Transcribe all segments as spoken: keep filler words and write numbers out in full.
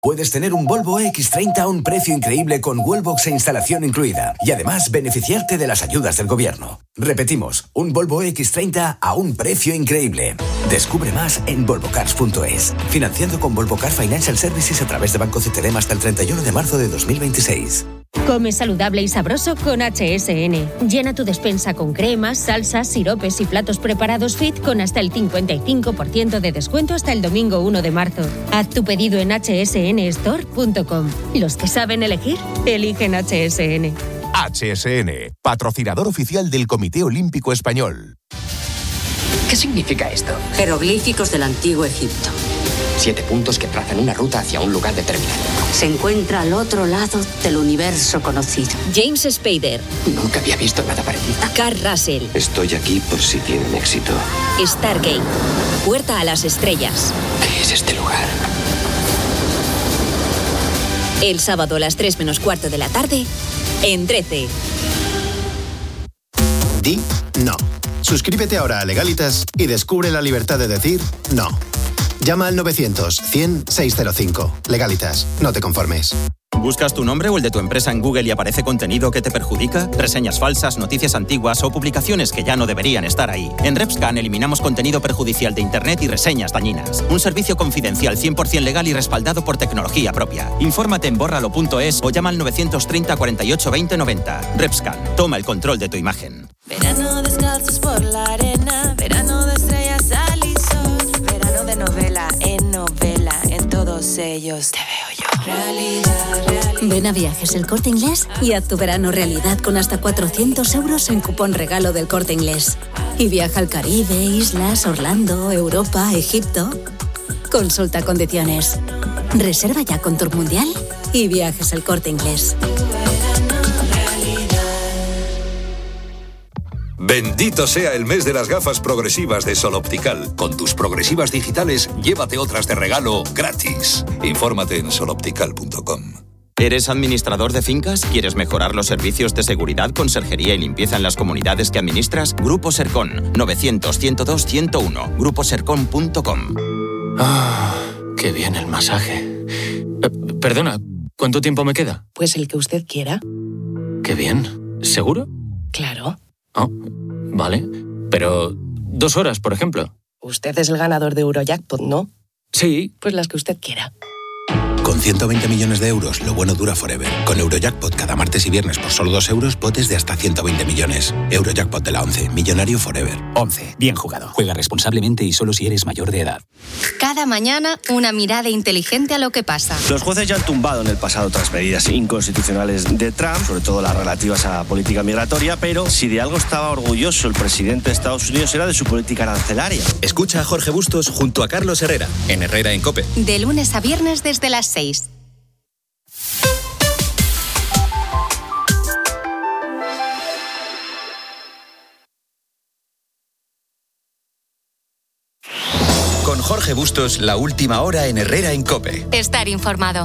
Puedes tener un Volvo equis treinta a un precio increíble con Wallbox e instalación incluida. Y además beneficiarte de las ayudas del gobierno. Repetimos, un Volvo equis treinta a un precio increíble. Descubre más en volvo cars punto es. Financiando con Volvo Car Financial Services a través de Banco C T D hasta el treinta y uno de marzo de dos mil veintiséis. Come saludable y sabroso con H S N. Llena tu despensa con cremas, salsas, siropes y platos preparados fit con hasta el cincuenta y cinco por ciento de descuento hasta el domingo uno de marzo. Haz tu pedido en hache ese ene store punto com. Los que saben elegir, eligen H S N. H S N, patrocinador oficial del Comité Olímpico Español. ¿Qué significa esto? Jeroglíficos del Antiguo Egipto. Siete puntos que trazan una ruta hacia un lugar determinado. Se encuentra al otro lado del universo conocido. James Spader. Nunca había visto nada parecido. Carl Russell. Estoy aquí por si tienen éxito. Stargate. Puerta a las estrellas. ¿Qué es este lugar? El sábado a las tres menos cuarto de la tarde, en trece. Di no. Suscríbete ahora a Legalitas y descubre la libertad de decir no. Llama al novecientos cien seiscientos cinco. Legalitas, no te conformes. ¿Buscas tu nombre o el de tu empresa en Google y aparece contenido que te perjudica? ¿Reseñas falsas, noticias antiguas o publicaciones que ya no deberían estar ahí? En RepScan eliminamos contenido perjudicial de Internet y reseñas dañinas. Un servicio confidencial cien por ciento legal y respaldado por tecnología propia. Infórmate en bórralo punto es o llama al novecientos treinta cuarenta y ocho veinte noventa. RepScan, toma el control de tu imagen. Verano descalzos por la arena, verano de estrellas al y sol, verano de novela en novela, en todos ellos te veo yo. Realidad, realidad. Ven a Viajes El Corte Inglés y haz tu verano realidad con hasta cuatrocientos euros en cupón regalo del Corte Inglés. Y viaja al Caribe, islas, Orlando, Europa, Egipto. Consulta condiciones. Reserva ya con Tour Mundial y Viajes El Corte Inglés. Bendito sea el mes de las gafas progresivas de Sol Optical. Con tus progresivas digitales, llévate otras de regalo gratis. Infórmate en sol optical punto com. ¿Eres administrador de fincas? ¿Quieres mejorar los servicios de seguridad, conserjería y limpieza en las comunidades que administras? Grupo Sercon, novecientos, ciento dos, ciento uno. grupo sercon punto com. Ah, qué bien el masaje. Eh, perdona, ¿cuánto tiempo me queda? Pues el que usted quiera. Qué bien. ¿Seguro? Claro. Oh, vale. Pero dos horas, por ejemplo. Usted es el ganador de Eurojackpot, ¿no? Sí. Pues las que usted quiera. Con ciento veinte millones de euros, lo bueno dura forever. Con Eurojackpot cada martes y viernes por solo dos euros, potes de hasta ciento veinte millones. Eurojackpot de la once, millonario forever. once. Bien jugado. Juega responsablemente y solo si eres mayor de edad. Cada mañana, una mirada inteligente a lo que pasa. Los jueces ya han tumbado en el pasado otras medidas inconstitucionales de Trump, sobre todo las relativas a política migratoria, pero si de algo estaba orgulloso el presidente de Estados Unidos era de su política arancelaria. Escucha a Jorge Bustos junto a Carlos Herrera, en Herrera en COPE. De lunes a viernes desde las seis. Con Jorge Bustos, la última hora en Herrera en COPE. Estar informado.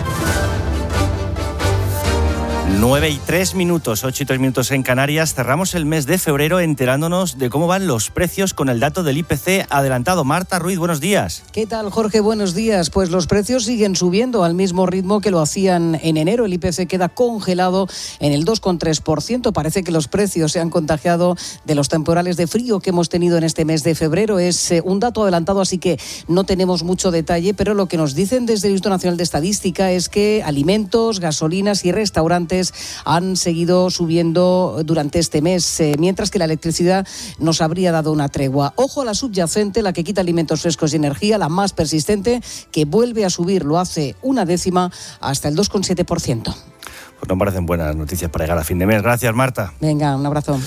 nueve y tres minutos, ocho y tres minutos en Canarias. Cerramos el mes de febrero enterándonos de cómo van los precios con el dato del I P C adelantado. Marta Ruiz, buenos días. ¿Qué tal, Jorge? Buenos días. Pues los precios siguen subiendo al mismo ritmo que lo hacían en enero. El I P C queda congelado en el dos coma tres por ciento. Parece que los precios se han contagiado de los temporales de frío que hemos tenido en este mes de febrero. Es eh, un dato adelantado, así que no tenemos mucho detalle, pero lo que nos dicen desde el Instituto Nacional de Estadística es que alimentos, gasolinas y restaurantes han seguido subiendo durante este mes, eh, mientras que la electricidad nos habría dado una tregua. Ojo a la subyacente, la que quita alimentos frescos y energía, la más persistente, que vuelve a subir, lo hace una décima hasta el dos coma siete por ciento. Pues no parecen buenas noticias para llegar a fin de mes. Gracias, Marta. Venga, un abrazo.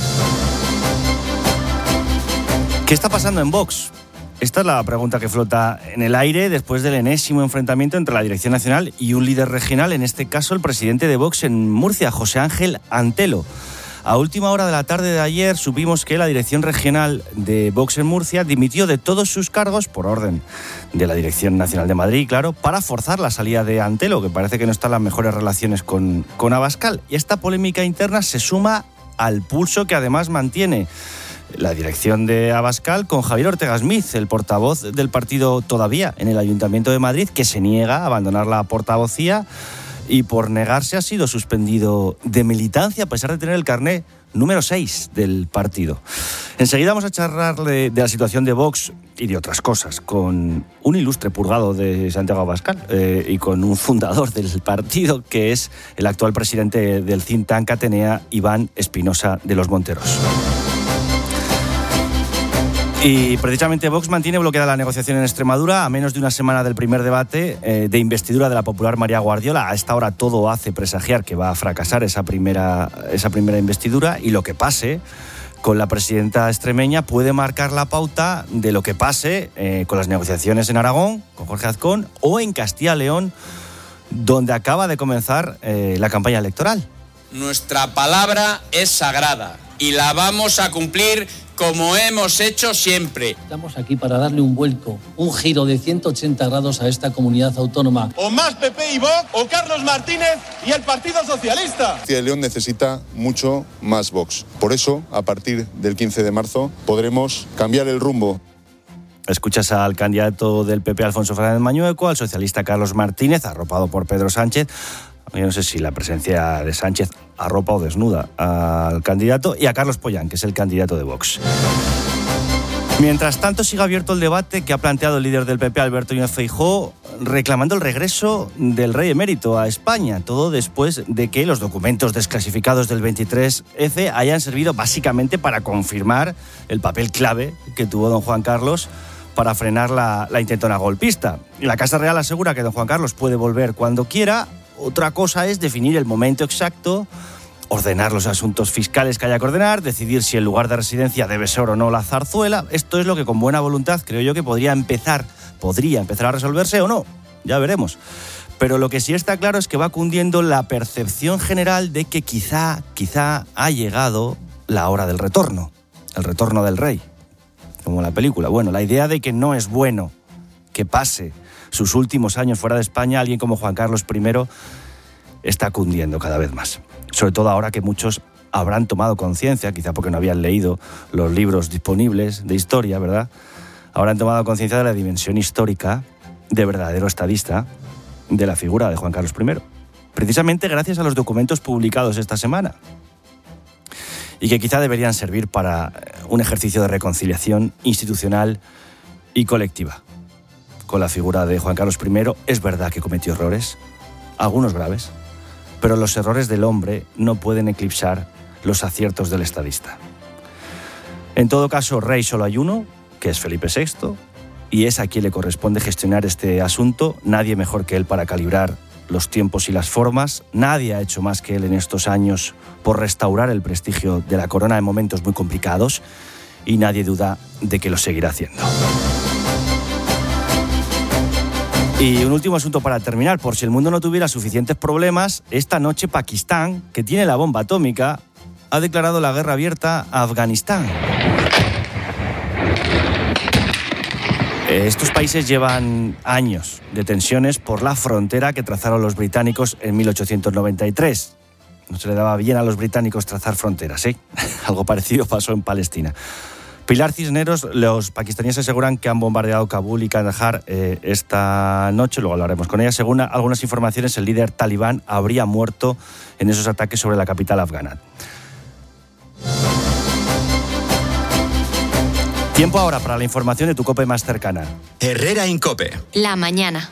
¿Qué está pasando en Vox? Esta es la pregunta que flota en el aire después del enésimo enfrentamiento entre la dirección nacional y un líder regional, en este caso el presidente de Vox en Murcia, José Ángel Antelo. A última hora de la tarde de ayer supimos que la dirección regional de Vox en Murcia dimitió de todos sus cargos por orden de la Dirección Nacional de Madrid, claro, para forzar la salida de Antelo, que parece que no está en las mejores relaciones con, con Abascal. Y esta polémica interna se suma al pulso que además mantiene la dirección de Abascal con Javier Ortega Smith, el portavoz del partido todavía en el Ayuntamiento de Madrid, que se niega a abandonar la portavocía y por negarse ha sido suspendido de militancia a pesar de tener el carné número seis del partido. Enseguida vamos a charlarle de la situación de Vox y de otras cosas con un ilustre purgado de Santiago Abascal eh, y con un fundador del partido que es el actual presidente del think tank Atenea, Iván Espinosa de los Monteros. Y precisamente Vox mantiene bloqueada la negociación en Extremadura a menos de una semana del primer debate eh, de investidura de la popular María Guardiola. A esta hora todo hace presagiar que va a fracasar esa primera, esa primera investidura, y lo que pase con la presidenta extremeña puede marcar la pauta de lo que pase eh, con las negociaciones en Aragón, con Jorge Azcón, o en Castilla y León, donde acaba de comenzar eh, la campaña electoral. Nuestra palabra es sagrada y la vamos a cumplir como hemos hecho siempre. Estamos aquí para darle un vuelco, un giro de ciento ochenta grados a esta comunidad autónoma. O más P P y Vox, o Carlos Martínez y el Partido Socialista. Castilla y León necesita mucho más Vox. Por eso, a partir del quince de marzo, podremos cambiar el rumbo. Escuchas al candidato del P P, Alfonso Fernández Mañueco, al socialista Carlos Martínez, arropado por Pedro Sánchez. Yo no sé si la presencia de Sánchez arropa o desnuda al candidato, y a Carlos Pollán, que es el candidato de Vox. Mientras tanto, sigue abierto el debate que ha planteado el líder del P P, Alberto Núñez Feijóo, reclamando el regreso del rey emérito a España, todo después de que los documentos desclasificados del veintitrés efe hayan servido básicamente para confirmar el papel clave que tuvo don Juan Carlos para frenar la, la intentona golpista. La Casa Real asegura que don Juan Carlos puede volver cuando quiera. Otra cosa es definir el momento exacto, ordenar los asuntos fiscales que haya que ordenar, decidir si el lugar de residencia debe ser o no la Zarzuela. Esto es lo que con buena voluntad creo yo que podría empezar, podría empezar a resolverse o no, ya veremos. Pero lo que sí está claro es que va cundiendo la percepción general de que quizá, quizá ha llegado la hora del retorno, el retorno del rey, como la película. Bueno, la idea de que no es bueno que pase sus últimos años fuera de España alguien como Juan Carlos primero está cundiendo cada vez más. Sobre todo ahora que muchos habrán tomado conciencia, quizá porque no habían leído los libros disponibles de historia, ¿verdad? Habrán tomado conciencia de la dimensión histórica de verdadero estadista de la figura de Juan Carlos primero. Precisamente gracias a los documentos publicados esta semana. Y que quizá deberían servir para un ejercicio de reconciliación institucional y colectiva con la figura de Juan Carlos primero. Es verdad que cometió errores, algunos graves, pero los errores del hombre no pueden eclipsar los aciertos del estadista. En todo caso, rey solo hay uno, que es Felipe sexto, y es a quien le corresponde gestionar este asunto. Nadie mejor que él para calibrar los tiempos y las formas. Nadie ha hecho más que él en estos años por restaurar el prestigio de la corona en momentos muy complicados, y nadie duda de que lo seguirá haciendo. Y un último asunto para terminar, por si el mundo no tuviera suficientes problemas, esta noche Pakistán, que tiene la bomba atómica, ha declarado la guerra abierta a Afganistán. Estos países llevan años de tensiones por la frontera que trazaron los británicos en mil ochocientos noventa y tres. No se le daba bien a los británicos trazar fronteras, ¿eh? Algo parecido pasó en Palestina. Pilar Cisneros, los pakistaníes aseguran que han bombardeado Kabul y Kandahar eh, esta noche, luego hablaremos con ella. Según algunas informaciones, el líder talibán habría muerto en esos ataques sobre la capital afgana. Tiempo ahora para la información de tu COPE más cercana. Herrera Incope. La mañana.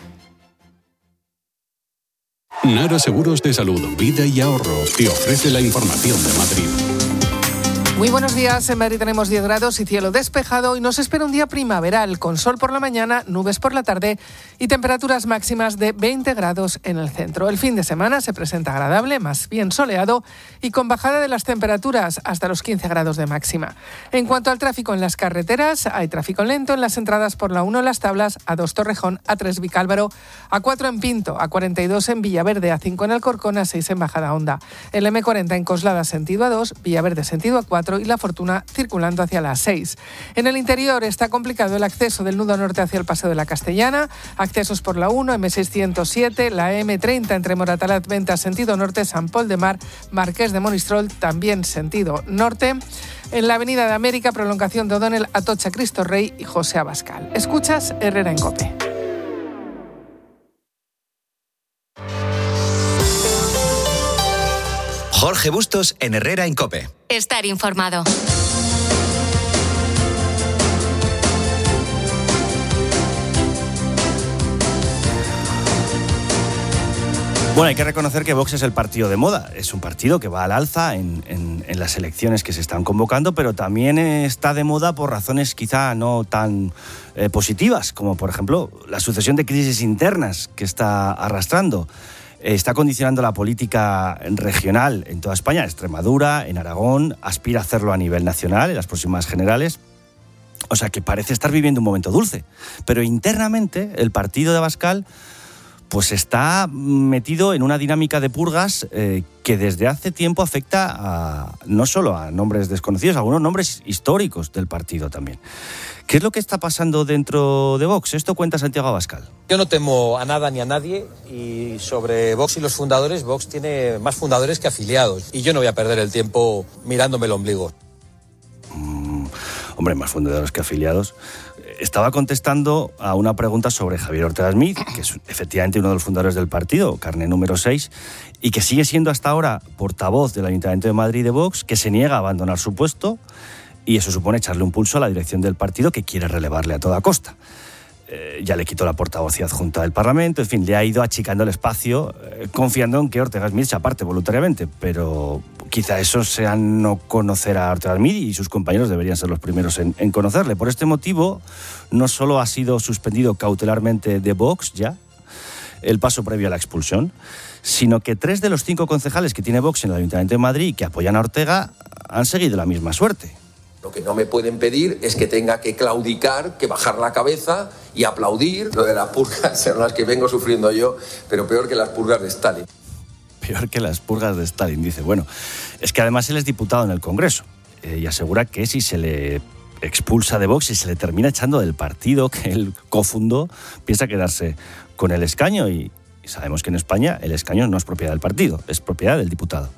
Nara Seguros de Salud, Vida y Ahorro te ofrece la información de Madrid. Muy buenos días. En Madrid tenemos diez grados y cielo despejado y nos espera un día primaveral con sol por la mañana, nubes por la tarde y temperaturas máximas de veinte grados en el centro. El fin de semana se presenta agradable, más bien soleado y con bajada de las temperaturas hasta los quince grados de máxima. En cuanto al tráfico en las carreteras, hay tráfico lento en las entradas por la uno en Las Tablas, A dos Torrejón, A tres Vicálvaro, A cuatro en Pinto, A cuarenta y dos en Villaverde, A cinco en Alcorcón, A seis en Majadahonda. El eme cuarenta en Coslada sentido A dos, Villaverde sentido A cuatro cuatro y La Fortuna circulando hacia la seis. En el interior está complicado el acceso del nudo norte hacia el Paseo de la Castellana, accesos por la uno, eme seiscientos siete, la eme treinta entre Moratalaz, Ventas, sentido norte, San Pol de Mar, Marqués de Monistrol, también sentido norte. En la Avenida de América, prolongación de O'Donnell, Atocha, Cristo Rey y José Abascal. Escuchas Herrera en COPE. Jorge Bustos en Herrera en COPE. Estar informado. Bueno, hay que reconocer que Vox es el partido de moda. Es un partido que va al alza en, en, en las elecciones que se están convocando, pero también está de moda por razones quizá no tan eh, positivas, como por ejemplo la sucesión de crisis internas que está arrastrando. Eh, está condicionando la política regional en toda España, en Extremadura, en Aragón, aspira a hacerlo a nivel nacional en las próximas generales. O sea que parece estar viviendo un momento dulce. Pero internamente el partido de Abascal pues está metido en una dinámica de purgas eh, que desde hace tiempo afecta a, no solo a nombres desconocidos, a algunos nombres históricos del partido también. ¿Qué es lo que está pasando dentro de Vox? Esto cuenta Santiago Abascal. Yo no temo a nada ni a nadie, y sobre Vox y los fundadores, Vox tiene más fundadores que afiliados, y yo no voy a perder el tiempo mirándome el ombligo. Mm, hombre, más fundadores que afiliados. Estaba contestando a una pregunta sobre Javier Ortega Smith, que es efectivamente uno de los fundadores del partido, carné número seis, y que sigue siendo hasta ahora portavoz del Ayuntamiento de Madrid de Vox, que se niega a abandonar su puesto, y eso supone echarle un pulso a la dirección del partido, que quiere relevarle a toda costa. Eh, ya le quitó la portavocía adjunta del Parlamento, en fin, le ha ido achicando el espacio, eh, confiando en que Ortega Smith se aparte voluntariamente, pero quizá eso sea no conocer a Ortega Smith, y sus compañeros deberían ser los primeros en, en conocerle. Por este motivo, no solo ha sido suspendido cautelarmente de Vox ya, el paso previo a la expulsión, sino que tres de los cinco concejales que tiene Vox en el Ayuntamiento de Madrid y que apoyan a Ortega han seguido la misma suerte. Lo que no me pueden pedir es que tenga que claudicar, que bajar la cabeza y aplaudir. Lo de las purgas son las que vengo sufriendo yo, pero peor que las purgas de Stalin. Peor que las purgas de Stalin, dice. Bueno, es que además él es diputado en el Congreso eh, y asegura que si se le expulsa de Vox y se le termina echando del partido que él cofundó, piensa quedarse con el escaño, y, y sabemos que en España el escaño no es propiedad del partido, es propiedad del diputado.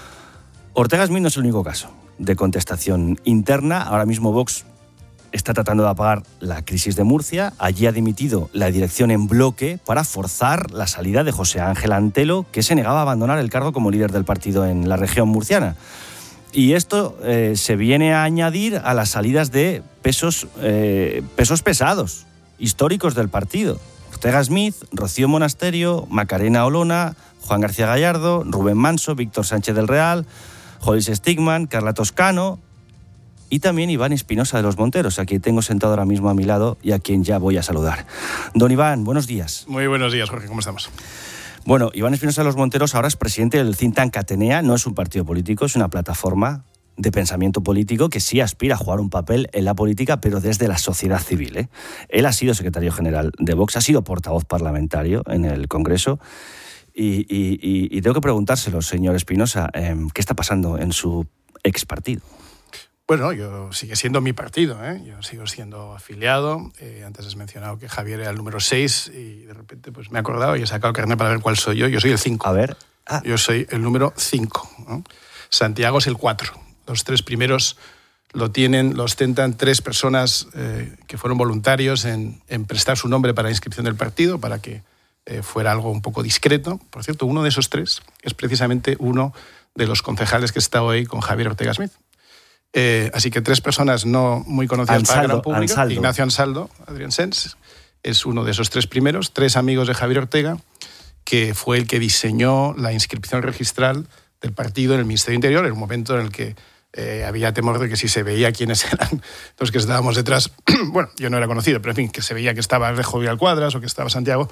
Ortega Smith no es el único caso de contestación interna. Ahora mismo Vox está tratando de apagar la crisis de Murcia. Allí ha dimitido la dirección en bloque para forzar la salida de José Ángel Antelo, que se negaba a abandonar el cargo como líder del partido en la región murciana. Y esto eh, se viene a añadir a las salidas de pesos, eh, pesos pesados, históricos del partido. Ortega Smith, Rocío Monasterio, Macarena Olona, Juan García Gallardo, Rubén Manso, Víctor Sánchez del Real, Jolis Stigman, Carla Toscano y también Iván Espinosa de los Monteros, a quien tengo sentado ahora mismo a mi lado y a quien ya voy a saludar. Don Iván, buenos días. Muy buenos días, Jorge, ¿cómo estamos? Bueno, Iván Espinosa de los Monteros ahora es presidente del think tank Atenea. No es un partido político, es una plataforma de pensamiento político que sí aspira a jugar un papel en la política, pero desde la sociedad civil, ¿eh? Él ha sido secretario general de Vox, ha sido portavoz parlamentario en el Congreso. Y, y, y, y tengo que preguntárselo, señor Espinosa, eh, ¿qué está pasando en su ex partido? Bueno, yo sigue siendo mi partido, ¿eh? Yo sigo siendo afiliado. Eh, antes has mencionado que Javier era el número seis y de repente pues me he acordado y he sacado el carnet para ver cuál soy yo. Yo soy el cinco. A ver. Ah. Yo soy el número cinco, ¿no? Santiago es el cuatro. Los tres primeros lo tienen, lo ostentan tres personas eh, que fueron voluntarios en, en prestar su nombre para la inscripción del partido, para que Eh, fuera algo un poco discreto. Por cierto, uno de esos tres es precisamente uno de los concejales que está hoy con Javier Ortega Smith. Eh, así que tres personas no muy conocidas Ansaldo, para el gran público. Ansaldo. Ignacio Ansaldo, Adrián Sens, es uno de esos tres primeros, tres amigos de Javier Ortega, que fue el que diseñó la inscripción registral del partido en el Ministerio de Interior, en un momento en el que eh, había temor de que si se veía quiénes eran los que estábamos detrás, bueno, yo no era conocido, pero en fin, que se veía que estaba Alejo Vidal Cuadras o que estaba Santiago,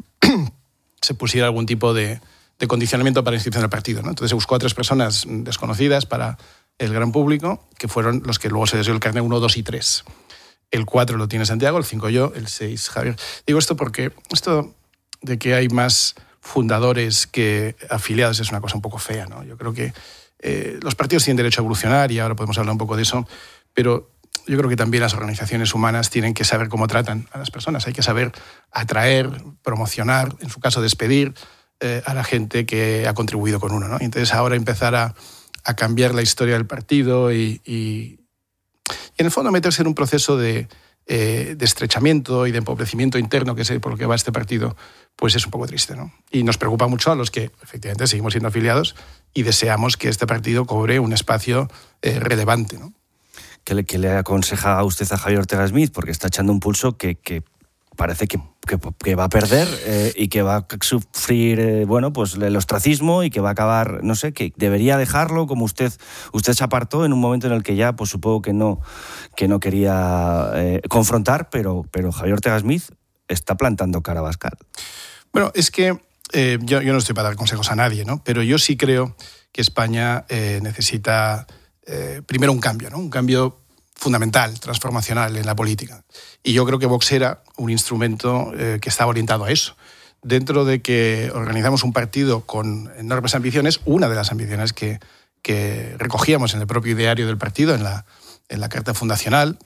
se pusiera algún tipo de, de condicionamiento para la inscripción del partido, ¿no? Entonces se buscó a tres personas desconocidas para el gran público, que fueron los que luego se les dio el carnet uno, dos y tres. El cuatro lo tiene Santiago, el cinco yo, el seis Javier. Digo esto porque esto de que hay más fundadores que afiliados es una cosa un poco fea, ¿no? Yo creo que eh, los partidos tienen derecho a evolucionar y ahora podemos hablar un poco de eso, pero yo creo que también las organizaciones humanas tienen que saber cómo tratan a las personas. Hay que saber atraer, promocionar, en su caso despedir eh, a la gente que ha contribuido con uno, ¿no? Y entonces ahora empezar a, a cambiar la historia del partido y, y, y en el fondo meterse en un proceso de, eh, de estrechamiento y de empobrecimiento interno, que es por lo que va este partido, pues es un poco triste, ¿no? Y nos preocupa mucho a los que efectivamente seguimos siendo afiliados y deseamos que este partido cobre un espacio eh, relevante, ¿no? ¿Qué le, qué le aconseja a usted a Javier Ortega Smith? Porque está echando un pulso que, que parece que, que, que va a perder eh, y que va a sufrir eh, bueno, pues el ostracismo y que va a acabar, no sé, que debería dejarlo, como usted usted se apartó en un momento en el que ya, pues supongo que no, que no quería eh, confrontar, pero, pero Javier Ortega Smith está plantando cara a Abascal. Bueno, es que eh, yo, yo no estoy para dar consejos a nadie, ¿no? Pero yo sí creo que España eh, necesita... Eh, primero un cambio, ¿no? Un cambio fundamental, transformacional en la política. Y yo creo que Vox era un instrumento eh, que estaba orientado a eso. Dentro de que organizamos un partido con enormes ambiciones, una de las ambiciones que, que recogíamos en el propio ideario del partido, en la, en la carta fundacional,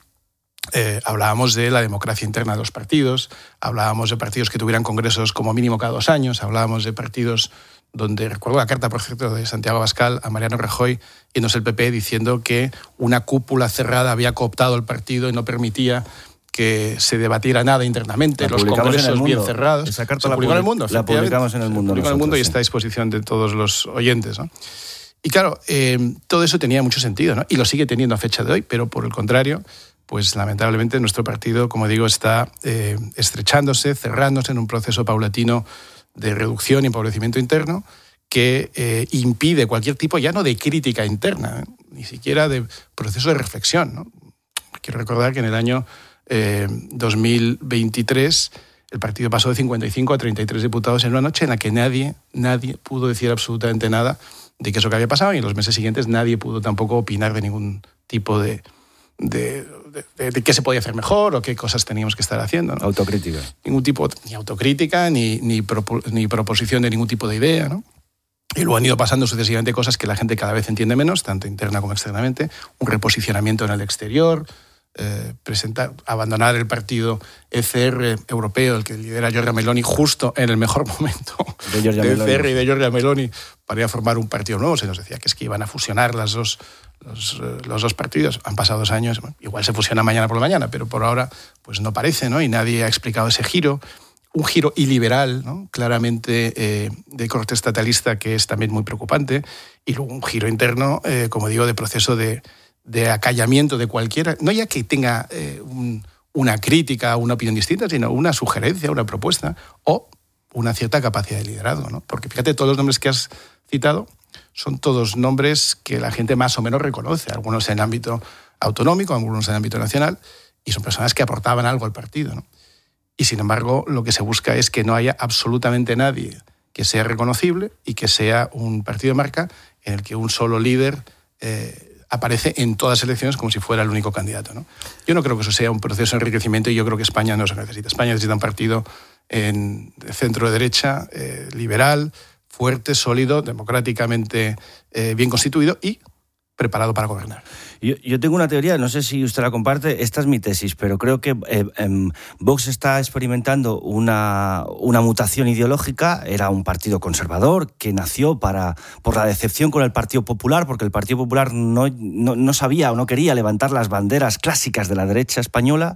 eh, hablábamos de la democracia interna de los partidos, hablábamos de partidos que tuvieran congresos como mínimo cada dos años, hablábamos de partidos donde, recuerdo la carta, por ejemplo, de Santiago Abascal a Mariano Rajoy, yéndose el P P diciendo que una cúpula cerrada había cooptado el partido y no permitía que se debatiera nada internamente, la los congresos bien cerrados. Esa carta se la publicó en El Mundo. La publicamos en El Mundo. Se publicó en El Mundo y está a disposición de todos los oyentes, ¿no? Y claro, eh, todo eso tenía mucho sentido, ¿no? Y lo sigue teniendo a fecha de hoy, pero por el contrario, pues lamentablemente nuestro partido, como digo, está eh, estrechándose, cerrándose en un proceso paulatino de reducción y empobrecimiento interno que eh, impide cualquier tipo, ya no de crítica interna, ¿eh? ni siquiera de proceso de reflexión, ¿no? Quiero recordar que en el año eh, dos mil veintitrés el partido pasó de cincuenta y cinco a treinta y tres diputados en una noche en la que nadie, nadie pudo decir absolutamente nada de que eso que había pasado, y en los meses siguientes nadie pudo tampoco opinar de ningún tipo de... de De, de, de qué se podía hacer mejor o qué cosas teníamos que estar haciendo, ¿no? Autocrítica. Ningún tipo, ni autocrítica, ni, ni, propo, ni proposición de ningún tipo de idea, ¿no? Y luego han ido pasando sucesivamente cosas que la gente cada vez entiende menos, tanto interna como externamente, un reposicionamiento en el exterior, eh, presentar, abandonar el partido E C R europeo, el que lidera Giorgia Meloni, justo en el mejor momento de, Giorgia de Meloni. E C R y de Giorgia Meloni para ir a formar un partido nuevo. Se nos decía que es que iban a fusionar las dos Los, los dos partidos. Han pasado dos años, bueno, igual se fusiona mañana por la mañana, pero por ahora pues no parece, ¿no? Y nadie ha explicado ese giro, un giro iliberal, ¿no? Claramente eh, de corte estatalista, que es también muy preocupante, y luego un giro interno, eh, como digo, de proceso de, de acallamiento de cualquiera, no ya que tenga eh, un, una crítica, una opinión distinta, sino una sugerencia, una propuesta, o una cierta capacidad de liderazgo, ¿no? Porque fíjate, todos los nombres que has citado son todos nombres que la gente más o menos reconoce, algunos en ámbito autonómico, algunos en ámbito nacional, y son personas que aportaban algo al partido, ¿no? Y sin embargo, lo que se busca es que no haya absolutamente nadie que sea reconocible y que sea un partido de marca en el que un solo líder eh, aparece en todas las elecciones como si fuera el único candidato, ¿no? Yo no creo que eso sea un proceso de enriquecimiento y yo creo que España no se necesita. España necesita un partido en centro-derecha, eh, liberal, fuerte, sólido, democráticamente eh, bien constituido y preparado para gobernar. Yo, yo tengo una teoría, no sé si usted la comparte, esta es mi tesis, pero creo que eh, eh, Vox está experimentando una, una mutación ideológica. Era un partido conservador que nació para, por la decepción con el Partido Popular, porque el Partido Popular no, no, no sabía o no quería levantar las banderas clásicas de la derecha española.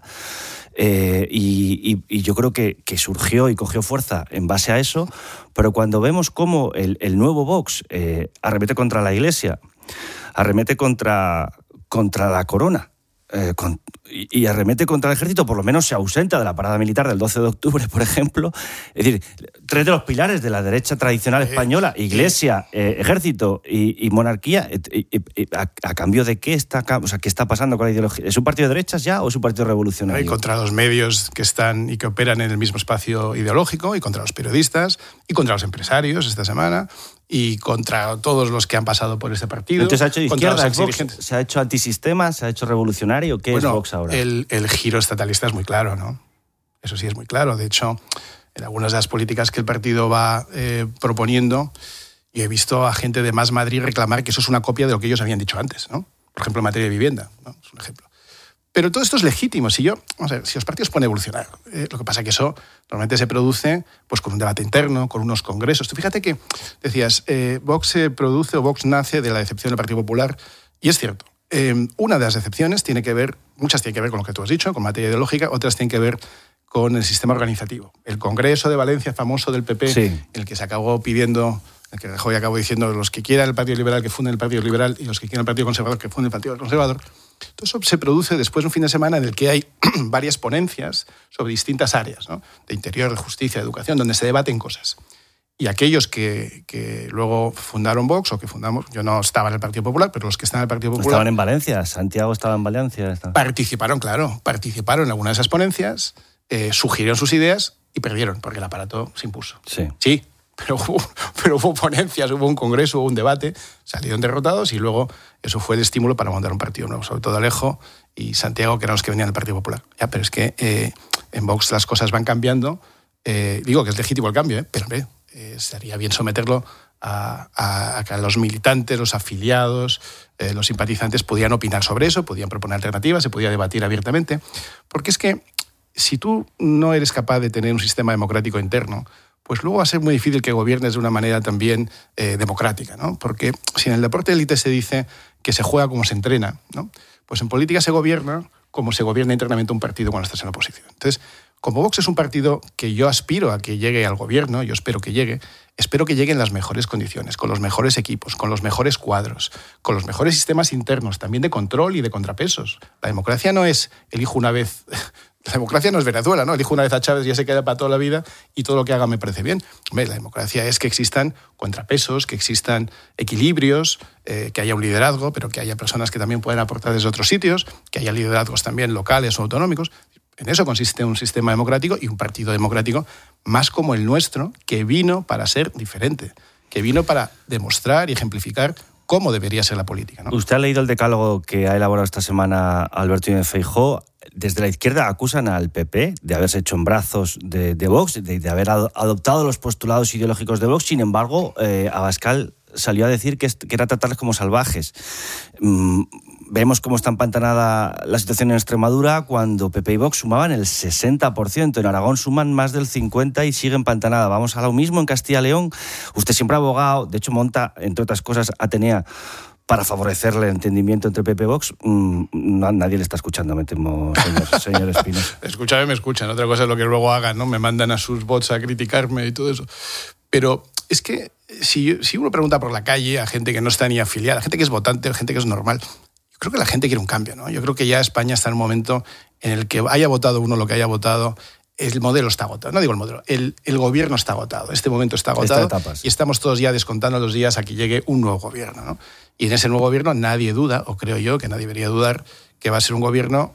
Eh, y, y, y yo creo que, que surgió y cogió fuerza en base a eso, pero cuando vemos cómo el, el nuevo Vox eh, arremete contra la Iglesia, arremete contra, contra la corona eh, con, y, y arremete contra el ejército, por lo menos se ausenta de la parada militar del doce de octubre, por ejemplo. Es decir, tres de los pilares de la derecha tradicional española, Iglesia, eh, ejército y, y monarquía, eh, eh, a, a cambio de qué está, o sea, qué está pasando con la ideología. ¿Es un partido de derechas ya o es un partido revolucionario? Y contra los medios que están y que operan en el mismo espacio ideológico, y contra los periodistas, y contra los empresarios esta semana, y contra todos los que han pasado por este partido. Entonces, ¿se ha hecho de izquierda? Vox, ¿Se ha hecho antisistema? ¿Se ha hecho revolucionario? ¿Qué bueno, es Vox ahora? El, el giro estatalista es muy claro, ¿no? Eso sí es muy claro. De hecho, en algunas de las políticas que el partido va eh, proponiendo, Y he visto a gente de Más Madrid reclamar que eso es una copia de lo que ellos habían dicho antes, ¿no? Por ejemplo, en materia de vivienda, ¿no? Es un ejemplo. Pero todo esto es legítimo. Si yo, vamos a ver, si los partidos pueden evolucionar, eh, lo que pasa es que eso normalmente se produce pues, con un debate interno, con unos congresos. Tú fíjate que decías, eh, Vox se produce o Vox nace de la decepción del Partido Popular, y es cierto. Eh, una de las decepciones tiene que ver, muchas tienen que ver con lo que tú has dicho, con materia ideológica, otras tienen que ver con el sistema organizativo. El Congreso de Valencia, famoso del P P, sí. En el que se acabó pidiendo, el que Rajoy acabó diciendo los que quieran el Partido Liberal que funden el Partido Liberal y los que quieran el Partido Conservador que funden el Partido Conservador. Todo eso se produce después de un fin de semana en el que hay varias ponencias sobre distintas áreas, ¿no? De interior, de justicia, de educación, donde se debaten cosas. Y aquellos que, que luego fundaron Vox o que fundamos, yo no estaba en el Partido Popular, pero los que están en el Partido Popular... Estaban en Valencia, Santiago estaba en Valencia. Estaba. Participaron, claro, participaron en alguna de esas ponencias, eh, sugirieron sus ideas y perdieron, porque el aparato se impuso. Sí. Sí, pero hubo, pero hubo ponencias, hubo un congreso, hubo un debate, salieron derrotados y luego eso fue el estímulo para montar un partido nuevo, sobre todo Alejo y Santiago, que eran los que venían del Partido Popular. Ya, pero es que eh, en Vox las cosas van cambiando. Eh, digo que es legítimo el cambio, ¿eh? Pero hombre, eh, estaría bien someterlo a, a, a que los militantes, los afiliados, eh, los simpatizantes podían opinar sobre eso, podían proponer alternativas, se podía debatir abiertamente. Porque es que si tú no eres capaz de tener un sistema democrático interno, pues luego va a ser muy difícil que gobiernes de una manera también eh, democrática, ¿no? Porque si en el deporte de élite se dice que se juega como se entrena, ¿no? Pues en política se gobierna como se gobierna internamente un partido cuando estás en la oposición. Entonces, como Vox es un partido que yo aspiro a que llegue al gobierno, yo espero que llegue, espero que llegue en las mejores condiciones, con los mejores equipos, con los mejores cuadros, con los mejores sistemas internos, también de control y de contrapesos. La democracia no es elijo una vez... La democracia no es Venezuela, ¿no? Elijo una vez a Chávez y ya se queda para toda la vida y todo lo que haga me parece bien. Hombre, la democracia es que existan contrapesos, que existan equilibrios, eh, que haya un liderazgo, pero que haya personas que también puedan aportar desde otros sitios, que haya liderazgos también locales o autonómicos. En eso consiste un sistema democrático y un partido democrático más como el nuestro, que vino para ser diferente, que vino para demostrar y ejemplificar cómo debería ser la política, ¿no? Usted ha leído el decálogo que ha elaborado esta semana Alberto Núñez Feijóo. Desde la izquierda acusan al P P de haberse hecho en brazos de, de Vox, de, de haber adoptado los postulados ideológicos de Vox. Sin embargo, eh, Abascal salió a decir que, que era tratarles como salvajes. Mm, vemos cómo está empantanada la situación en Extremadura cuando P P y Vox sumaban el sesenta por ciento. En Aragón suman más del cincuenta por ciento y sigue empantanada. Vamos a lo mismo en Castilla y León. Usted siempre ha abogado, de hecho monta, entre otras cosas, Atenea, para favorecer el entendimiento entre P P y Vox. Mm, nadie le está escuchando, me temo, señor, señor Espinosa. Escúchame, me escuchan. Otra cosa es lo que luego hagan, ¿no? Me mandan a sus bots a criticarme y todo eso. Pero es que si, si uno pregunta por la calle a gente que no está ni afiliada, a gente que es votante, a gente que es normal, yo creo que la gente quiere un cambio, ¿no? Yo creo que ya España está en un momento en el que haya votado uno lo que haya votado, el modelo está agotado. No digo el modelo, el, el gobierno está agotado. Este momento está agotado y estamos todos ya descontando los días a que llegue un nuevo gobierno, ¿no? Y en ese nuevo gobierno nadie duda, o creo yo que nadie debería dudar, que va a ser un gobierno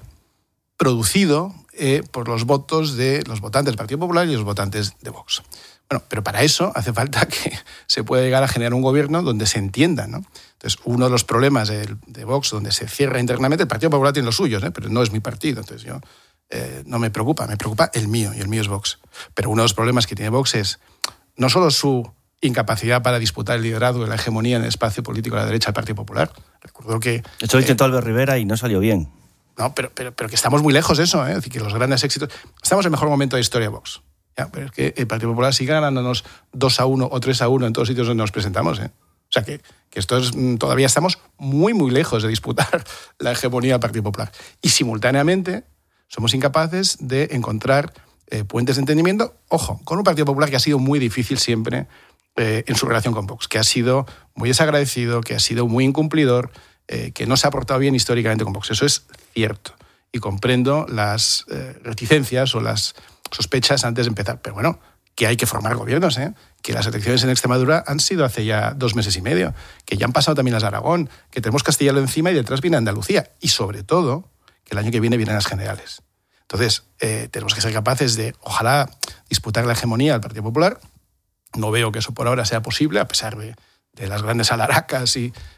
producido eh, por los votos de los votantes del Partido Popular y los votantes de Vox. Bueno, pero para eso hace falta que se pueda llegar a generar un gobierno donde se entienda, ¿no? Entonces, uno de los problemas de, de Vox, donde se cierra internamente, el Partido Popular tiene los suyos, ¿eh? Pero no es mi partido, entonces yo eh, no me preocupa, me preocupa el mío, y el mío es Vox. Pero uno de los problemas que tiene Vox es no solo su incapacidad para disputar el liderazgo y la hegemonía en el espacio político de la derecha del Partido Popular. Recuerdo que... Esto lo intentó eh, Albert Rivera y no salió bien. No, pero, pero, pero que estamos muy lejos de eso, ¿eh? Es decir, que los grandes éxitos... Estamos en el mejor momento de la historia de Vox. ¿Ya? Pero es que el Partido Popular sigue ganándonos dos a uno o tres a uno en todos los sitios donde nos presentamos, ¿eh? O sea, que, que esto es, todavía estamos muy, muy lejos de disputar la hegemonía del Partido Popular. Y simultáneamente somos incapaces de encontrar eh, puentes de entendimiento, ojo, con un Partido Popular que ha sido muy difícil siempre eh, en su relación con Vox, que ha sido muy desagradecido, que ha sido muy incumplidor, eh, que no se ha portado bien históricamente con Vox. Eso es cierto. Y comprendo las eh, reticencias o las sospechas antes de empezar. Pero bueno, que hay que formar gobiernos, ¿eh? Que las elecciones en Extremadura han sido hace ya dos meses y medio, que ya han pasado también las de Aragón, que tenemos Castilla y León encima y detrás viene Andalucía. Y sobre todo, que el año que viene vienen las generales. Entonces, eh, tenemos que ser capaces de, ojalá, disputar la hegemonía del Partido Popular. No veo que eso por ahora sea posible, a pesar de, de las grandes alaracas y,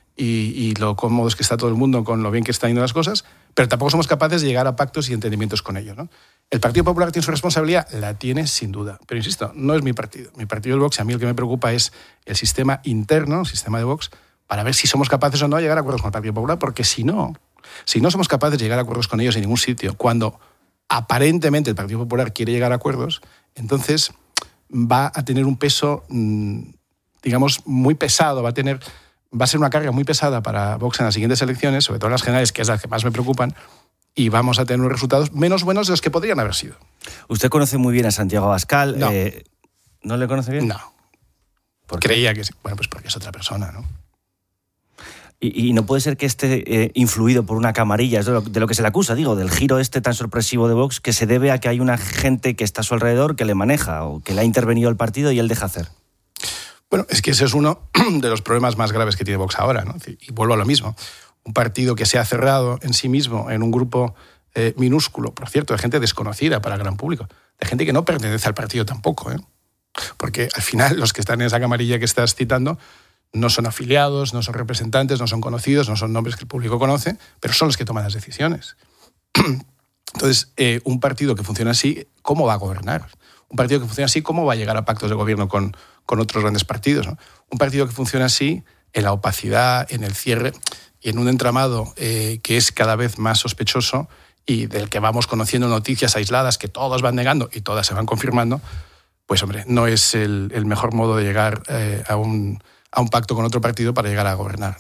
y, y lo cómodo es que está todo el mundo con lo bien que están yendo las cosas, pero tampoco somos capaces de llegar a pactos y entendimientos con ellos, ¿no? ¿El Partido Popular tiene su responsabilidad? La tiene sin duda. Pero insisto, no es mi partido. Mi partido, el Vox, a mí el que me preocupa es el sistema interno, el sistema de Vox, para ver si somos capaces o no de llegar a acuerdos con el Partido Popular, porque si no, si no somos capaces de llegar a acuerdos con ellos en ningún sitio, cuando aparentemente el Partido Popular quiere llegar a acuerdos, entonces va a tener un peso, digamos, muy pesado, va a tener, va a ser una carga muy pesada para Vox en las siguientes elecciones, sobre todo en las generales, que es las que más me preocupan, y vamos a tener unos resultados menos buenos de los que podrían haber sido. Usted conoce muy bien a Santiago Abascal. No. Eh, ¿No le conoce bien? No. ¿Por Creía que sí. Bueno, pues porque es otra persona, ¿no? Y, y no puede ser que esté eh, influido por una camarilla, es de lo, de lo que se le acusa, digo, del giro este tan sorpresivo de Vox, que se debe a que hay una gente que está a su alrededor que le maneja o que le ha intervenido el partido y él deja hacer. Bueno, es que ese es uno de los problemas más graves que tiene Vox ahora, ¿no? Y vuelvo a lo mismo. Un partido que se ha cerrado en sí mismo, en un grupo eh, minúsculo, por cierto, de gente desconocida para el gran público, de gente que no pertenece al partido tampoco, ¿eh? Porque al final los que están en esa camarilla que estás citando no son afiliados, no son representantes, no son conocidos, no son nombres que el público conoce, pero son los que toman las decisiones. Entonces, eh, un partido que funciona así, ¿cómo va a gobernar? Un partido que funciona así, ¿cómo va a llegar a pactos de gobierno con, con otros grandes partidos, ¿no? Un partido que funciona así, en la opacidad, en el cierre y en un entramado eh, que es cada vez más sospechoso y del que vamos conociendo noticias aisladas que todos van negando y todas se van confirmando, pues hombre, no es el, el mejor modo de llegar eh, a, un, a un pacto con otro partido para llegar a gobernar.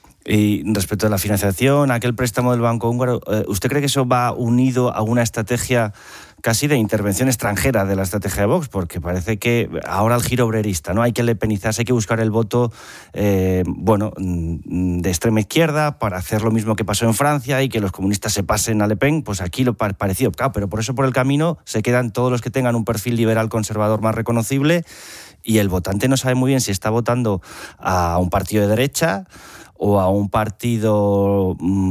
Y respecto a la financiación, aquel préstamo del Banco Húngaro, ¿usted cree que eso va unido a una estrategia casi de intervención extranjera de la estrategia de Vox? Porque parece que ahora el giro obrerista, ¿no? Hay que lepenizarse, hay que buscar el voto eh, bueno, de extrema izquierda para hacer lo mismo que pasó en Francia y que los comunistas se pasen a Le Pen, pues aquí lo parecido. Claro, pero por eso por el camino se quedan todos los que tengan un perfil liberal conservador más reconocible y el votante no sabe muy bien si está votando a un partido de derecha o a un partido...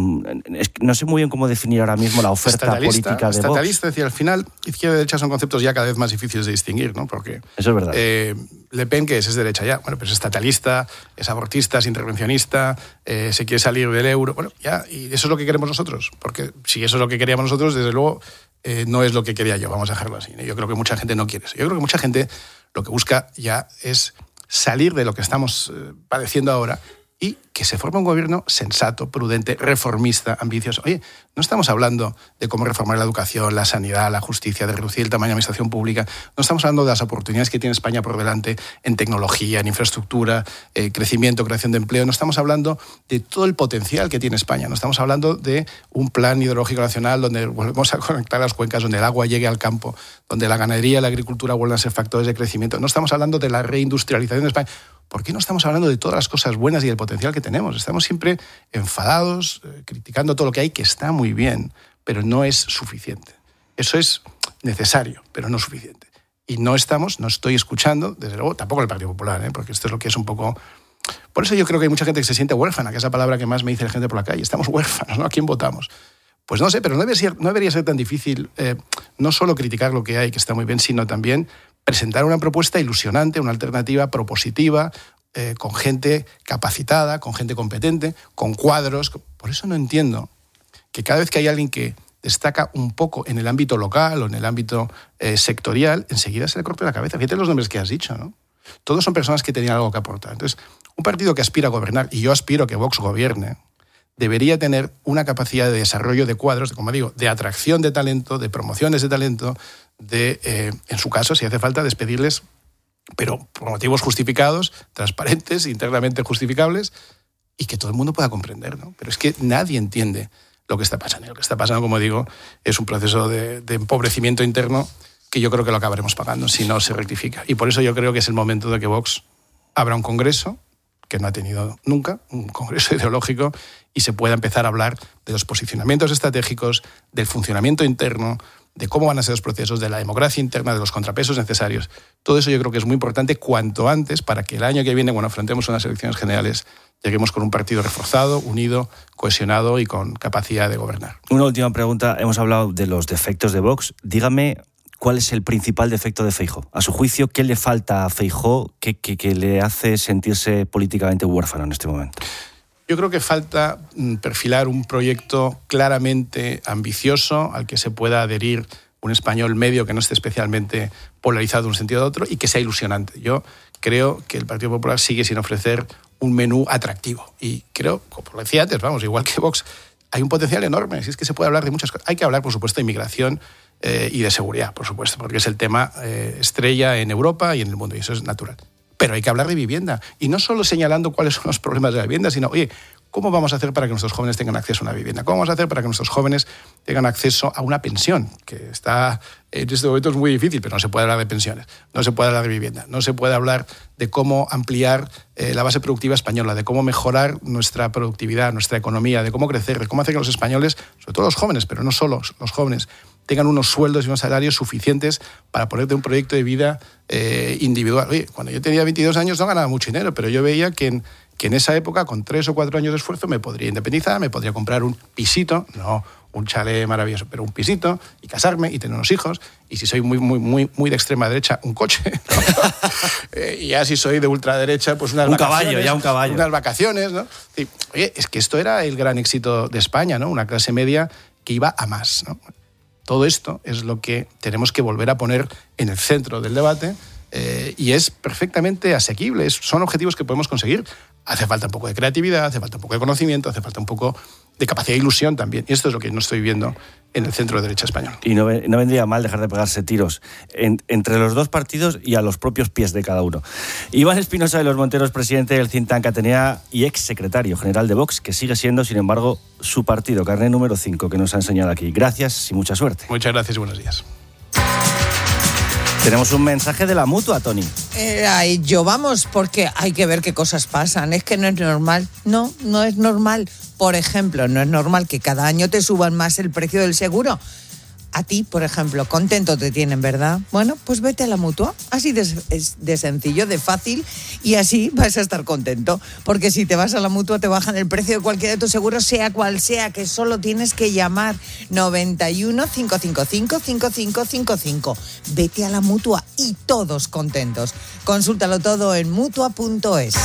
No sé muy bien cómo definir ahora mismo la oferta política de Vox. Estatalista, es decir, al final, izquierda y derecha son conceptos ya cada vez más difíciles de distinguir, ¿no? Porque... Eso es verdad. Eh, Le Pen, ¿qué es? Es derecha ya. Bueno, pues es estatalista, es abortista, es intervencionista, eh, se quiere salir del euro. Bueno, ya, y eso es lo que queremos nosotros. Porque si eso es lo que queríamos nosotros, desde luego, eh, no es lo que quería yo. Vamos a dejarlo así, ¿no? Yo creo que mucha gente no quiere eso. Yo creo que mucha gente lo que busca ya es salir de lo que estamos eh, padeciendo ahora y que se forme un gobierno sensato, prudente, reformista, ambicioso. Oye, no estamos hablando de cómo reformar la educación, la sanidad, la justicia, de reducir el tamaño de la administración pública. No estamos hablando de las oportunidades que tiene España por delante en tecnología, en infraestructura, eh, crecimiento, creación de empleo. No estamos hablando de todo el potencial que tiene España. No estamos hablando de un plan hidrológico nacional donde volvemos a conectar las cuencas, donde el agua llegue al campo, donde la ganadería y la agricultura vuelvan a ser factores de crecimiento. No estamos hablando de la reindustrialización de España. ¿Por qué no estamos hablando de todas las cosas buenas y del potencial que tenemos? Estamos siempre enfadados, eh, criticando todo lo que hay, que está muy bien, pero no es suficiente. Eso es necesario, pero no suficiente. Y no estamos, no estoy escuchando, desde luego, tampoco el Partido Popular, ¿eh? Porque esto es lo que es un poco... Por eso yo creo que hay mucha gente que se siente huérfana, que es la palabra que más me dice la gente por la calle. Estamos huérfanos, ¿no? ¿A quién votamos? Pues no sé, pero no debería ser, no debería ser tan difícil eh, no solo criticar lo que hay, que está muy bien, sino también presentar una propuesta ilusionante, una alternativa propositiva, eh, con gente capacitada, con gente competente, con cuadros. Por eso no entiendo que cada vez que hay alguien que destaca un poco en el ámbito local o en el ámbito eh, sectorial, enseguida se le corta la cabeza. Fíjate los nombres que has dicho, ¿no? Todos son personas que tenían algo que aportar. Entonces, un partido que aspira a gobernar, y yo aspiro a que Vox gobierne, debería tener una capacidad de desarrollo de cuadros, como digo, de atracción de talento, de promociones de talento, de, eh, en su caso, si hace falta, despedirles, pero por motivos justificados, transparentes, internamente justificables, y que todo el mundo pueda comprender, ¿no? Pero es que nadie entiende lo que está pasando. Y lo que está pasando, como digo, es un proceso de, de empobrecimiento interno que yo creo que lo acabaremos pagando si no se rectifica. Y por eso yo creo que es el momento de que Vox abra un congreso, que no ha tenido nunca, un congreso ideológico, y se pueda empezar a hablar de los posicionamientos estratégicos, del funcionamiento interno, de cómo van a ser los procesos, de la democracia interna, de los contrapesos necesarios. Todo eso yo creo que es muy importante cuanto antes para que el año que viene, cuando afrontemos unas elecciones generales, lleguemos con un partido reforzado, unido, cohesionado y con capacidad de gobernar. Una última pregunta. Hemos hablado de los defectos de Vox. Dígame, ¿cuál es el principal defecto de Feijóo? A su juicio, ¿qué le falta a Feijóo que, que, que le hace sentirse políticamente huérfano en este momento? Yo creo que falta perfilar un proyecto claramente ambicioso al que se pueda adherir un español medio que no esté especialmente polarizado de un sentido a otro y que sea ilusionante. Yo creo que el Partido Popular sigue sin ofrecer un menú atractivo. Y creo, como lo decía antes, vamos, igual que Vox, hay un potencial enorme. Si es que se puede hablar de muchas cosas. Hay que hablar, por supuesto, de inmigración eh, y de seguridad, por supuesto, porque es el tema eh, estrella en Europa y en el mundo, y eso es natural. Pero hay que hablar de vivienda. Y no solo señalando cuáles son los problemas de la vivienda, sino, oye, ¿cómo vamos a hacer para que nuestros jóvenes tengan acceso a una vivienda? ¿Cómo vamos a hacer para que nuestros jóvenes tengan acceso a una pensión? Que está, en este momento es muy difícil, pero no se puede hablar de pensiones, no se puede hablar de vivienda, no se puede hablar de cómo ampliar eh, la base productiva española, de cómo mejorar nuestra productividad, nuestra economía, de cómo crecer, de cómo hacer que los españoles, sobre todo los jóvenes, pero no solo los jóvenes, tengan unos sueldos y unos salarios suficientes para ponerte un proyecto de vida eh, individual. Oye, cuando yo tenía veintidós años no ganaba mucho dinero, pero yo veía que en, que en esa época, con tres o cuatro años de esfuerzo, me podría independizar, me podría comprar un pisito, no un chalet maravilloso, pero un pisito, y casarme y tener unos hijos, y si soy muy, muy, muy, muy de extrema derecha, un coche, ¿no? eh, y ya si soy de ultraderecha, pues unas un vacaciones. caballo, ya un caballo. Unas vacaciones, ¿no? Y, oye, es que esto era el gran éxito de España, ¿no? Una clase media que iba a más, ¿no? Todo esto es lo que tenemos que volver a poner en el centro del debate eh, y es perfectamente asequible. Es, son objetivos que podemos conseguir. Hace falta un poco de creatividad, hace falta un poco de conocimiento, hace falta un poco de capacidad de ilusión también. Y esto es lo que no estoy viendo en el centro derecha español. Y no, no vendría mal dejar de pegarse tiros en, entre los dos partidos y a los propios pies de cada uno. Iván Espinosa de los Monteros, presidente del think tank Atenea y ex secretario general de Vox, que sigue siendo, sin embargo, su partido, carné número cinco, que nos ha enseñado aquí. Gracias y mucha suerte. Muchas gracias y buenos días. Tenemos un mensaje de la Mutua, Toni. Eh, ahí yo vamos, porque hay que ver qué cosas pasan. Es que no es normal. No, no es normal. Por ejemplo, no es normal que cada año te suban más el precio del seguro. A ti, por ejemplo, contento te tienen, ¿verdad? Bueno, pues vete a la Mutua. Así de, de sencillo, de fácil, y así vas a estar contento. Porque si te vas a la Mutua te bajan el precio de cualquiera de tus seguros, sea cual sea, que solo tienes que llamar noventa y uno, cinco cinco cinco, cinco cinco cinco cinco. Vete a la Mutua y todos contentos. Consúltalo todo en mutua punto es.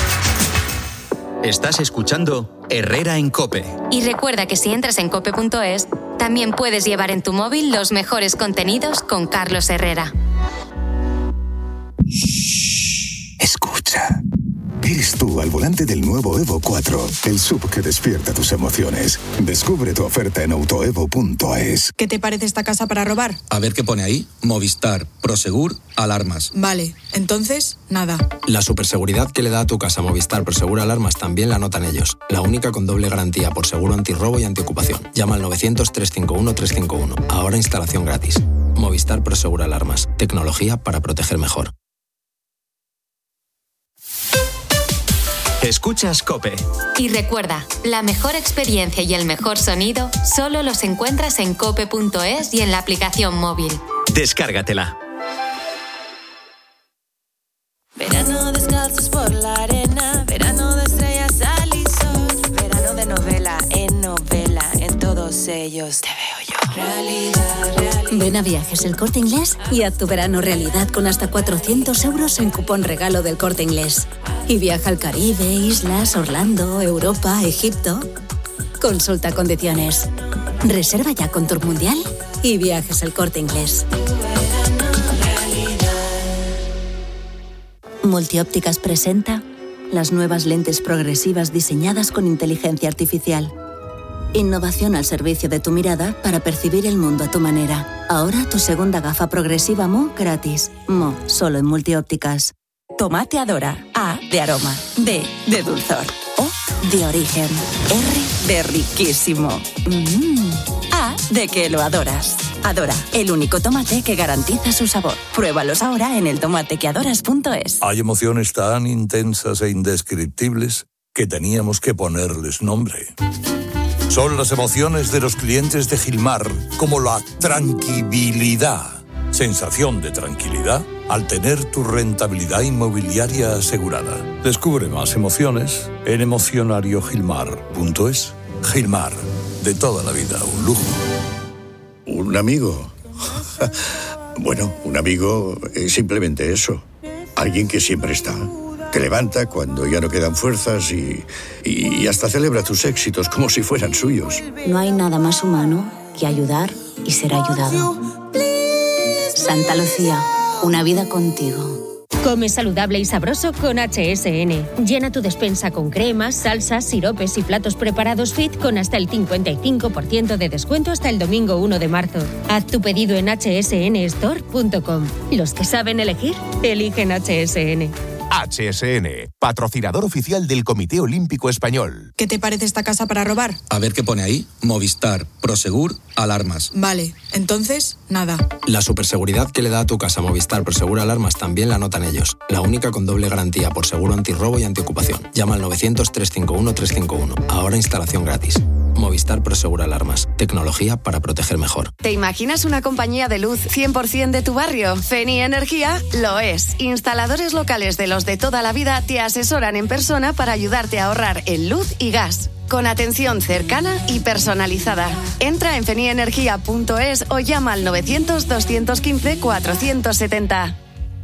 Estás escuchando Herrera en COPE. Y recuerda que si entras en cope punto es, también puedes llevar en tu móvil los mejores contenidos con Carlos Herrera. Escucha. Eres tú al volante del nuevo Evo cuatro, el S U V que despierta tus emociones. Descubre tu oferta en autoevo punto es. ¿Qué te parece esta casa para robar? A ver qué pone ahí. Movistar, Prosegur, alarmas. Vale, entonces, nada. La superseguridad que le da a tu casa Movistar Prosegur Alarmas también la notan ellos. La única con doble garantía por seguro antirrobo y antiocupación. Llama al novecientos, trescientos cincuenta y uno, trescientos cincuenta y uno. Ahora instalación gratis. Movistar Prosegur Alarmas. Tecnología para proteger mejor. Escuchas COPE. Y recuerda, la mejor experiencia y el mejor sonido solo los encuentras en cope punto es y en la aplicación móvil. Descárgatela. Verano descalzos por la arena, verano de estrellas al y sol, verano de novela en novela, en todos ellos te veo yo. Realidad, realidad. Ven a Viajes El Corte Inglés y haz tu verano realidad con hasta cuatrocientos euros en cupón regalo del Corte Inglés. Y viaja al Caribe, islas, Orlando, Europa, Egipto. Consulta condiciones. Reserva ya con Tour Mundial y Viajes El Corte Inglés. Multiópticas presenta las nuevas lentes progresivas diseñadas con inteligencia artificial. Innovación al servicio de tu mirada para percibir el mundo a tu manera. Ahora tu segunda gafa progresiva M O gratis. M O, solo en Multiópticas. Tomate Adora. A de aroma. D de dulzor. O de origen. R de riquísimo. Mm. A de que lo adoras. Adora, el único tomate que garantiza su sabor. Pruébalos ahora en el tomate que adoras punto es. Hay emociones tan intensas e indescriptibles que teníamos que ponerles nombre. Son las emociones de los clientes de Gilmar, como la tranquilidad. Sensación de tranquilidad al tener tu rentabilidad inmobiliaria asegurada. Descubre más emociones en emocionario gilmar punto es. Gilmar, de toda la vida, un lujo. ¿Un amigo? Bueno, un amigo es simplemente eso. Alguien que siempre está. Te levanta cuando ya no quedan fuerzas y, y hasta celebra tus éxitos como si fueran suyos. No hay nada más humano que ayudar y ser ayudado. Santa Lucía, una vida contigo. Come saludable y sabroso con H S N. Llena tu despensa con cremas, salsas, siropes y platos preparados fit con hasta el cincuenta y cinco por ciento de descuento hasta el domingo uno de marzo. Haz tu pedido en h s n store punto com. Los que saben elegir, eligen H S N. H S N, patrocinador oficial del Comité Olímpico Español. ¿Qué te parece esta casa para robar? A ver qué pone ahí. Movistar, Prosegur, alarmas. Vale, entonces, nada. La superseguridad que le da a tu casa Movistar Prosegur Alarmas también la notan ellos. La única con doble garantía por seguro antirrobo y antiocupación. Llama al novecientos, trescientos cincuenta y uno, trescientos cincuenta y uno. Ahora instalación gratis. Movistar Prosegur Alarmas. Tecnología para proteger mejor. ¿Te imaginas una compañía de luz cien por ciento de tu barrio? Feni Energía lo es. Instaladores locales de los de toda la vida te asesoran en persona para ayudarte a ahorrar en luz y gas. Con atención cercana y personalizada. Entra en feni energía punto es o llama al novecientos, doscientos quince, cuatrocientos setenta.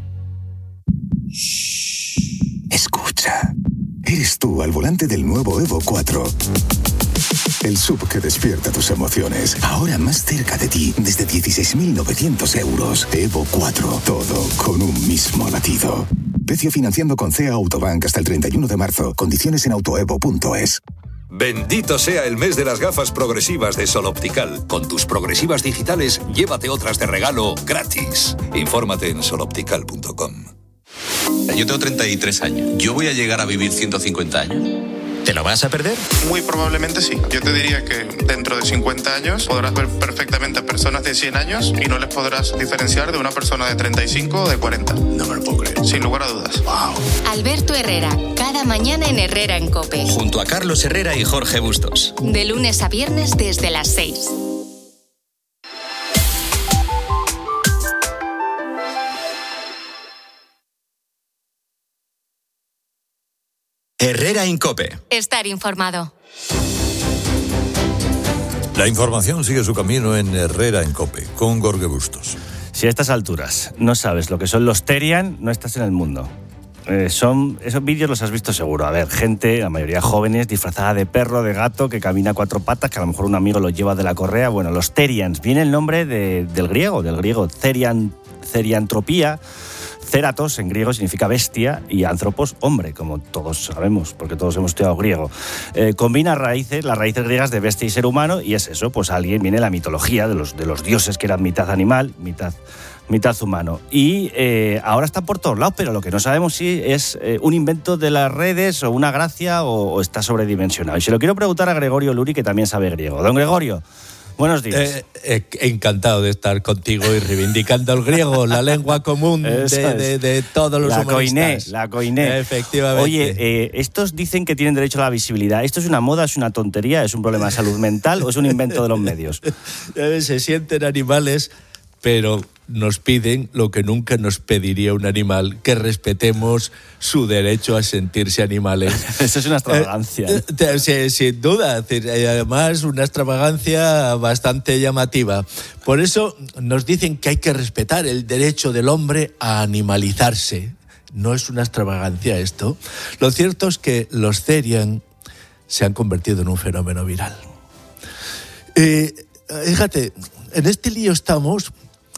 Escucha. Eres tú al volante del nuevo Evo cuatro. El S U V que despierta tus emociones. Ahora más cerca de ti, desde dieciséis mil novecientos euros. Evo cuatro. Todo con un mismo latido. Precio financiando con C E A Autobank hasta el treinta y uno de marzo. Condiciones en autoevo punto es. Bendito sea el mes de las gafas progresivas de Sol Optical. Con tus progresivas digitales, llévate otras de regalo gratis. Infórmate en sol optical punto com. Yo tengo treinta y tres años. ¿Yo voy a llegar a vivir ciento cincuenta años? ¿Te lo vas a perder? Muy probablemente sí. Yo te diría que dentro de cincuenta años podrás ver perfectamente a personas de cien años y no les podrás diferenciar de una persona de treinta y cinco o de cuarenta. No me lo puedo creer. Sin lugar a dudas. Wow. Alberto Herrera, cada mañana en Herrera en COPE. Junto a Carlos Herrera y Jorge Bustos. De lunes a viernes desde las seis. Herrera en COPE. Estar informado. La información sigue su camino en Herrera en COPE, con Jorge Bustos. Si a estas alturas no sabes lo que son los Terian, no estás en el mundo. Eh, son, esos vídeos los has visto seguro. A ver, gente, la mayoría jóvenes, disfrazada de perro, de gato, que camina a cuatro patas, que a lo mejor un amigo los lleva de la correa. Bueno, los Terians, viene el nombre de, del griego, del griego Therian, Theriantropía. Ceratos en griego significa bestia y antropos, hombre, como todos sabemos, porque todos hemos estudiado griego. Eh, combina raíces, las raíces griegas de bestia y ser humano, y es eso, pues alguien viene la mitología de los, de los dioses que eran mitad animal, mitad, mitad humano. Y eh, ahora está por todos lados, pero lo que no sabemos si es eh, un invento de las redes o una gracia o, o está sobredimensionado. Y se lo quiero preguntar a Gregorio Luri, que también sabe griego. Don Gregorio, buenos días. Eh, eh, encantado de estar contigo y reivindicando el griego, la lengua común de, de, de todos los la humanistas. Coiné, la coiné. Efectivamente. Oye, eh, estos dicen que tienen derecho a la visibilidad. ¿Esto es una moda, es una tontería, es un problema de salud mental o es un invento de los medios? Se sienten animales, pero nos piden lo que nunca nos pediría un animal, que respetemos su derecho a sentirse animales. Eso es una extravagancia. Eh, eh, sin, sin duda, además una extravagancia bastante llamativa. Por eso nos dicen que hay que respetar el derecho del hombre a animalizarse. No es una extravagancia esto. Lo cierto es que los Therian se han convertido en un fenómeno viral. Eh, fíjate, en este lío estamos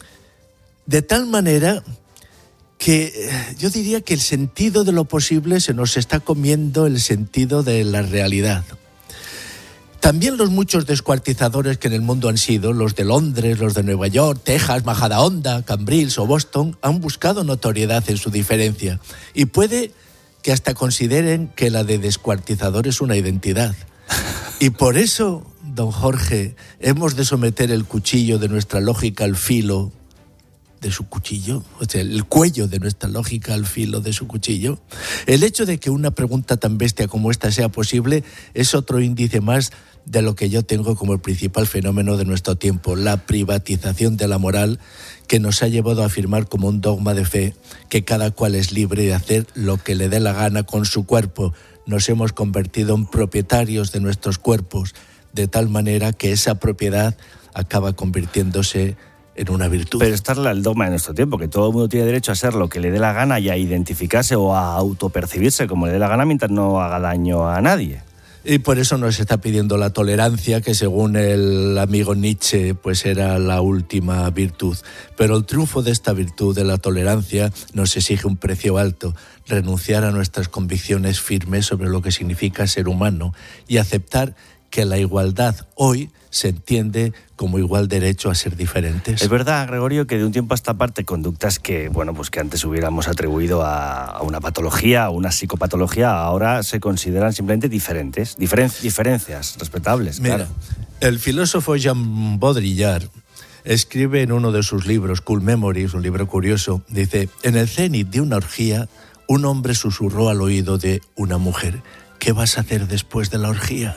de tal manera que yo diría que el sentido de lo posible se nos está comiendo el sentido de la realidad. También los muchos descuartizadores que en el mundo han sido, los de Londres, los de Nueva York, Texas, Majadahonda, Cambrils o Boston, han buscado notoriedad en su diferencia. Y puede que hasta consideren que la de descuartizador es una identidad. Y por eso, don Jorge, hemos de someter el cuchillo de nuestra lógica al filo de su cuchillo, o sea, el cuello de nuestra lógica al filo de su cuchillo. El hecho de que una pregunta tan bestia como esta sea posible es otro índice más de lo que yo tengo como el principal fenómeno de nuestro tiempo, la privatización de la moral, que nos ha llevado a afirmar como un dogma de fe que cada cual es libre de hacer lo que le dé la gana con su cuerpo. Nos hemos convertido en propietarios de nuestros cuerpos, de tal manera que esa propiedad acaba convirtiéndose en una virtud. Pero está el dogma de nuestro tiempo, que todo el mundo tiene derecho a ser lo que le dé la gana y a identificarse o a autopercibirse como le dé la gana mientras no haga daño a nadie. Y por eso nos está pidiendo la tolerancia, que según el amigo Nietzsche, pues era la última virtud. Pero el triunfo de esta virtud, de la tolerancia, nos exige un precio alto: renunciar a nuestras convicciones firmes sobre lo que significa ser humano y aceptar que la igualdad hoy se entiende como igual derecho a ser diferentes. Es verdad, Gregorio, que de un tiempo a esta parte conductas que, bueno, pues que antes hubiéramos atribuido a, a una patología, a una psicopatología, ahora se consideran simplemente diferentes, diferen, diferencias respetables. Mira, claro. El filósofo Jean Baudrillard escribe en uno de sus libros, Cool Memories, un libro curioso, dice: en el cenit de una orgía, un hombre susurró al oído de una mujer: ¿qué vas a hacer después de la orgía?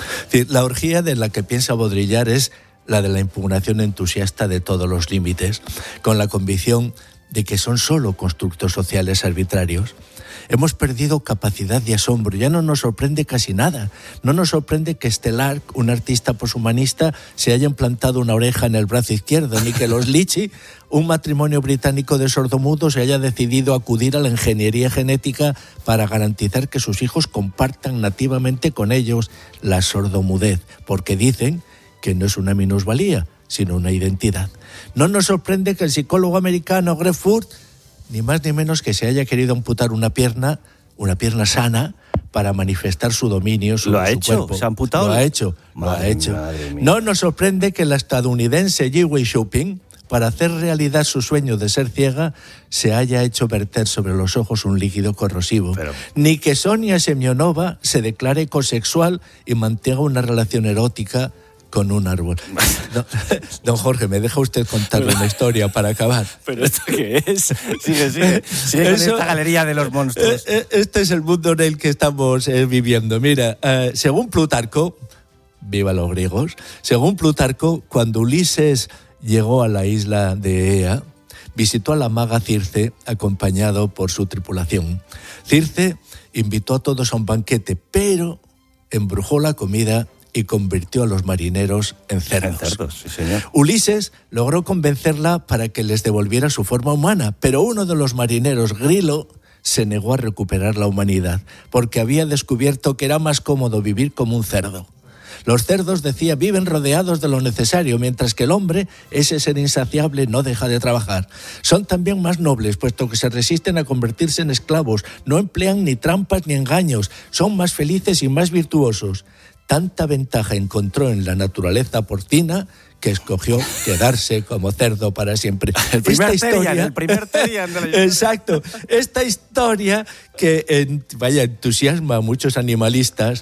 La orgía de la que piensa Baudrillard es la de la impugnación entusiasta de todos los límites, con la convicción de que son solo constructos sociales arbitrarios. Hemos perdido capacidad de asombro, ya no nos sorprende casi nada. No nos sorprende que Stellar, un artista poshumanista, se haya implantado una oreja en el brazo izquierdo, ni que los Litchi, un matrimonio británico de sordomudos, se haya decidido acudir a la ingeniería genética para garantizar que sus hijos compartan nativamente con ellos la sordomudez, porque dicen que no es una minusvalía, sino una identidad. No nos sorprende que el psicólogo americano Greg Furt, ni más ni menos, que se haya querido amputar una pierna, una pierna sana, para manifestar su dominio sobre ¿Lo ha su hecho? cuerpo. ¿Se ha amputado? Lo ha hecho, Madre, lo ha hecho. madre mía. No nos sorprende que la estadounidense Yi Wei Shopping, para hacer realidad su sueño de ser ciega, se haya hecho verter sobre los ojos un líquido corrosivo. Pero... Ni que Sonia Semyonova se declare ecosexual y mantenga una relación erótica con un árbol. No, don Jorge, ¿me deja usted contarle una historia para acabar? ¿Pero esto qué es? Sigue, sigue. Sigue Eso, con esta galería de los monstruos. Este es el mundo en el que estamos eh, viviendo. Mira, eh, según Plutarco, viva los griegos, según Plutarco, cuando Ulises llegó a la isla de Ea, visitó a la maga Circe acompañado por su tripulación. Circe invitó a todos a un banquete, pero embrujó la comida y convirtió a los marineros en cerdos. En cerdos, sí, señor. Ulises logró convencerla para que les devolviera su forma humana, pero uno de los marineros, Grilo, se negó a recuperar la humanidad, porque había descubierto que era más cómodo vivir como un cerdo. Los cerdos, decía, viven rodeados de lo necesario, mientras que el hombre, ese ser insaciable, no deja de trabajar. Son también más nobles, puesto que se resisten a convertirse en esclavos, no emplean ni trampas ni engaños, son más felices y más virtuosos. Tanta ventaja encontró en la naturaleza porcina que escogió quedarse como cerdo para siempre. El primer Esta historia, Terian, el primer Terian de la exacto. Esta historia que en, vaya, entusiasma a muchos animalistas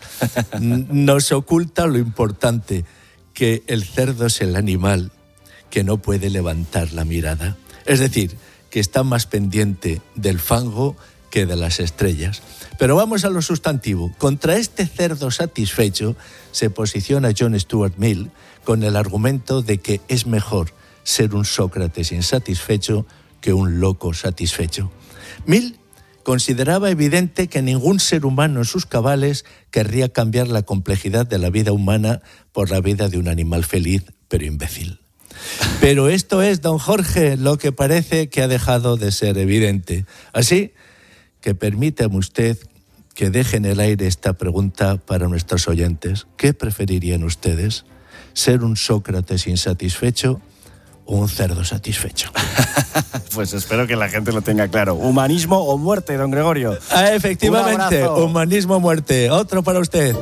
nos oculta lo importante, que el cerdo es el animal que no puede levantar la mirada. Es decir, que está más pendiente del fango que de las estrellas. Pero vamos a lo sustantivo. Contra este cerdo satisfecho se posiciona John Stuart Mill con el argumento de que es mejor ser un Sócrates insatisfecho que un loco satisfecho. Mill consideraba evidente que ningún ser humano en sus cabales querría cambiar la complejidad de la vida humana por la vida de un animal feliz pero imbécil. Pero esto es, don Jorge, lo que parece que ha dejado de ser evidente. Así que permítame usted que deje en el aire esta pregunta para nuestros oyentes. ¿Qué preferirían ustedes? ¿Ser un Sócrates insatisfecho o un cerdo satisfecho? Pues espero que la gente lo tenga claro. ¿Humanismo o muerte, don Gregorio? Ah, efectivamente, humanismo o muerte. Otro para usted.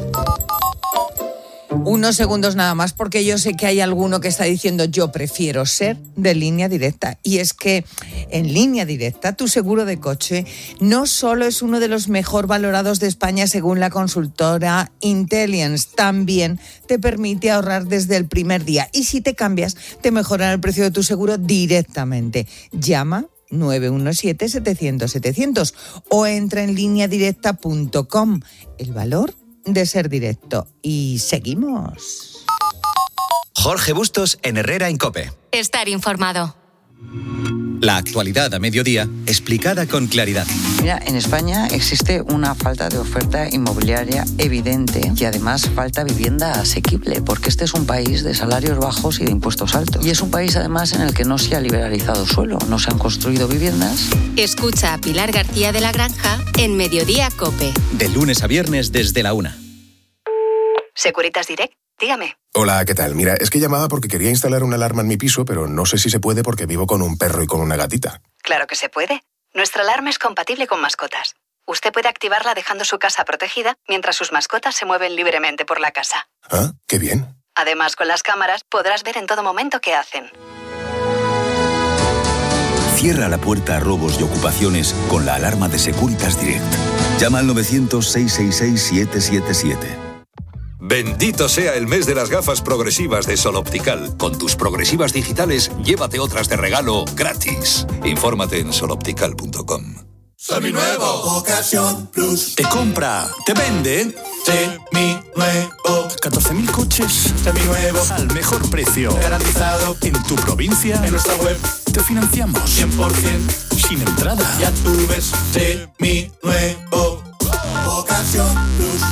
Unos segundos nada más, porque yo sé que hay alguno que está diciendo yo prefiero ser de Línea Directa. Y es que en Línea Directa tu seguro de coche no solo es uno de los mejor valorados de España según la consultora Intelliance, también te permite ahorrar desde el primer día. Y si te cambias, te mejoran el precio de tu seguro directamente. Llama nueve uno siete, setecientos, setecientos o entra en línea directa punto com. El valor de ser directo. Y seguimos. Jorge Bustos en Herrera en COPE. Estar informado. La actualidad a mediodía, explicada con claridad. Mira, en España existe una falta de oferta inmobiliaria evidente y además falta vivienda asequible, porque este es un país de salarios bajos y de impuestos altos. Y es un país además en el que no se ha liberalizado suelo, no se han construido viviendas. Escucha a Pilar García de la Granja en Mediodía COPE. De lunes a viernes desde la una. Securitas Direct, dígame. Hola, ¿qué tal? Mira, es que llamaba porque quería instalar una alarma en mi piso, pero no sé si se puede porque vivo con un perro y con una gatita. Claro que se puede. Nuestra alarma es compatible con mascotas. Usted puede activarla dejando su casa protegida mientras sus mascotas se mueven libremente por la casa. Ah, qué bien. Además, con las cámaras podrás ver en todo momento qué hacen. Cierra la puerta a robos y ocupaciones con la alarma de Securitas Direct. Llama al novecientos, seiscientos sesenta y seis, siete siete siete. Bendito sea el mes de las gafas progresivas de Sol Optical. Con tus progresivas digitales, llévate otras de regalo gratis. Infórmate en sol optical punto com. Seminuevo, Ocasión Plus. Te compra, te vende. Seminuevo. catorce mil coches Seminuevos. al mejor precio. Garantizado. En tu provincia. En nuestra web. Te financiamos. cien por ciento. Sin entrada. Ya tú ves. Seminuevo. Ocasión Plus.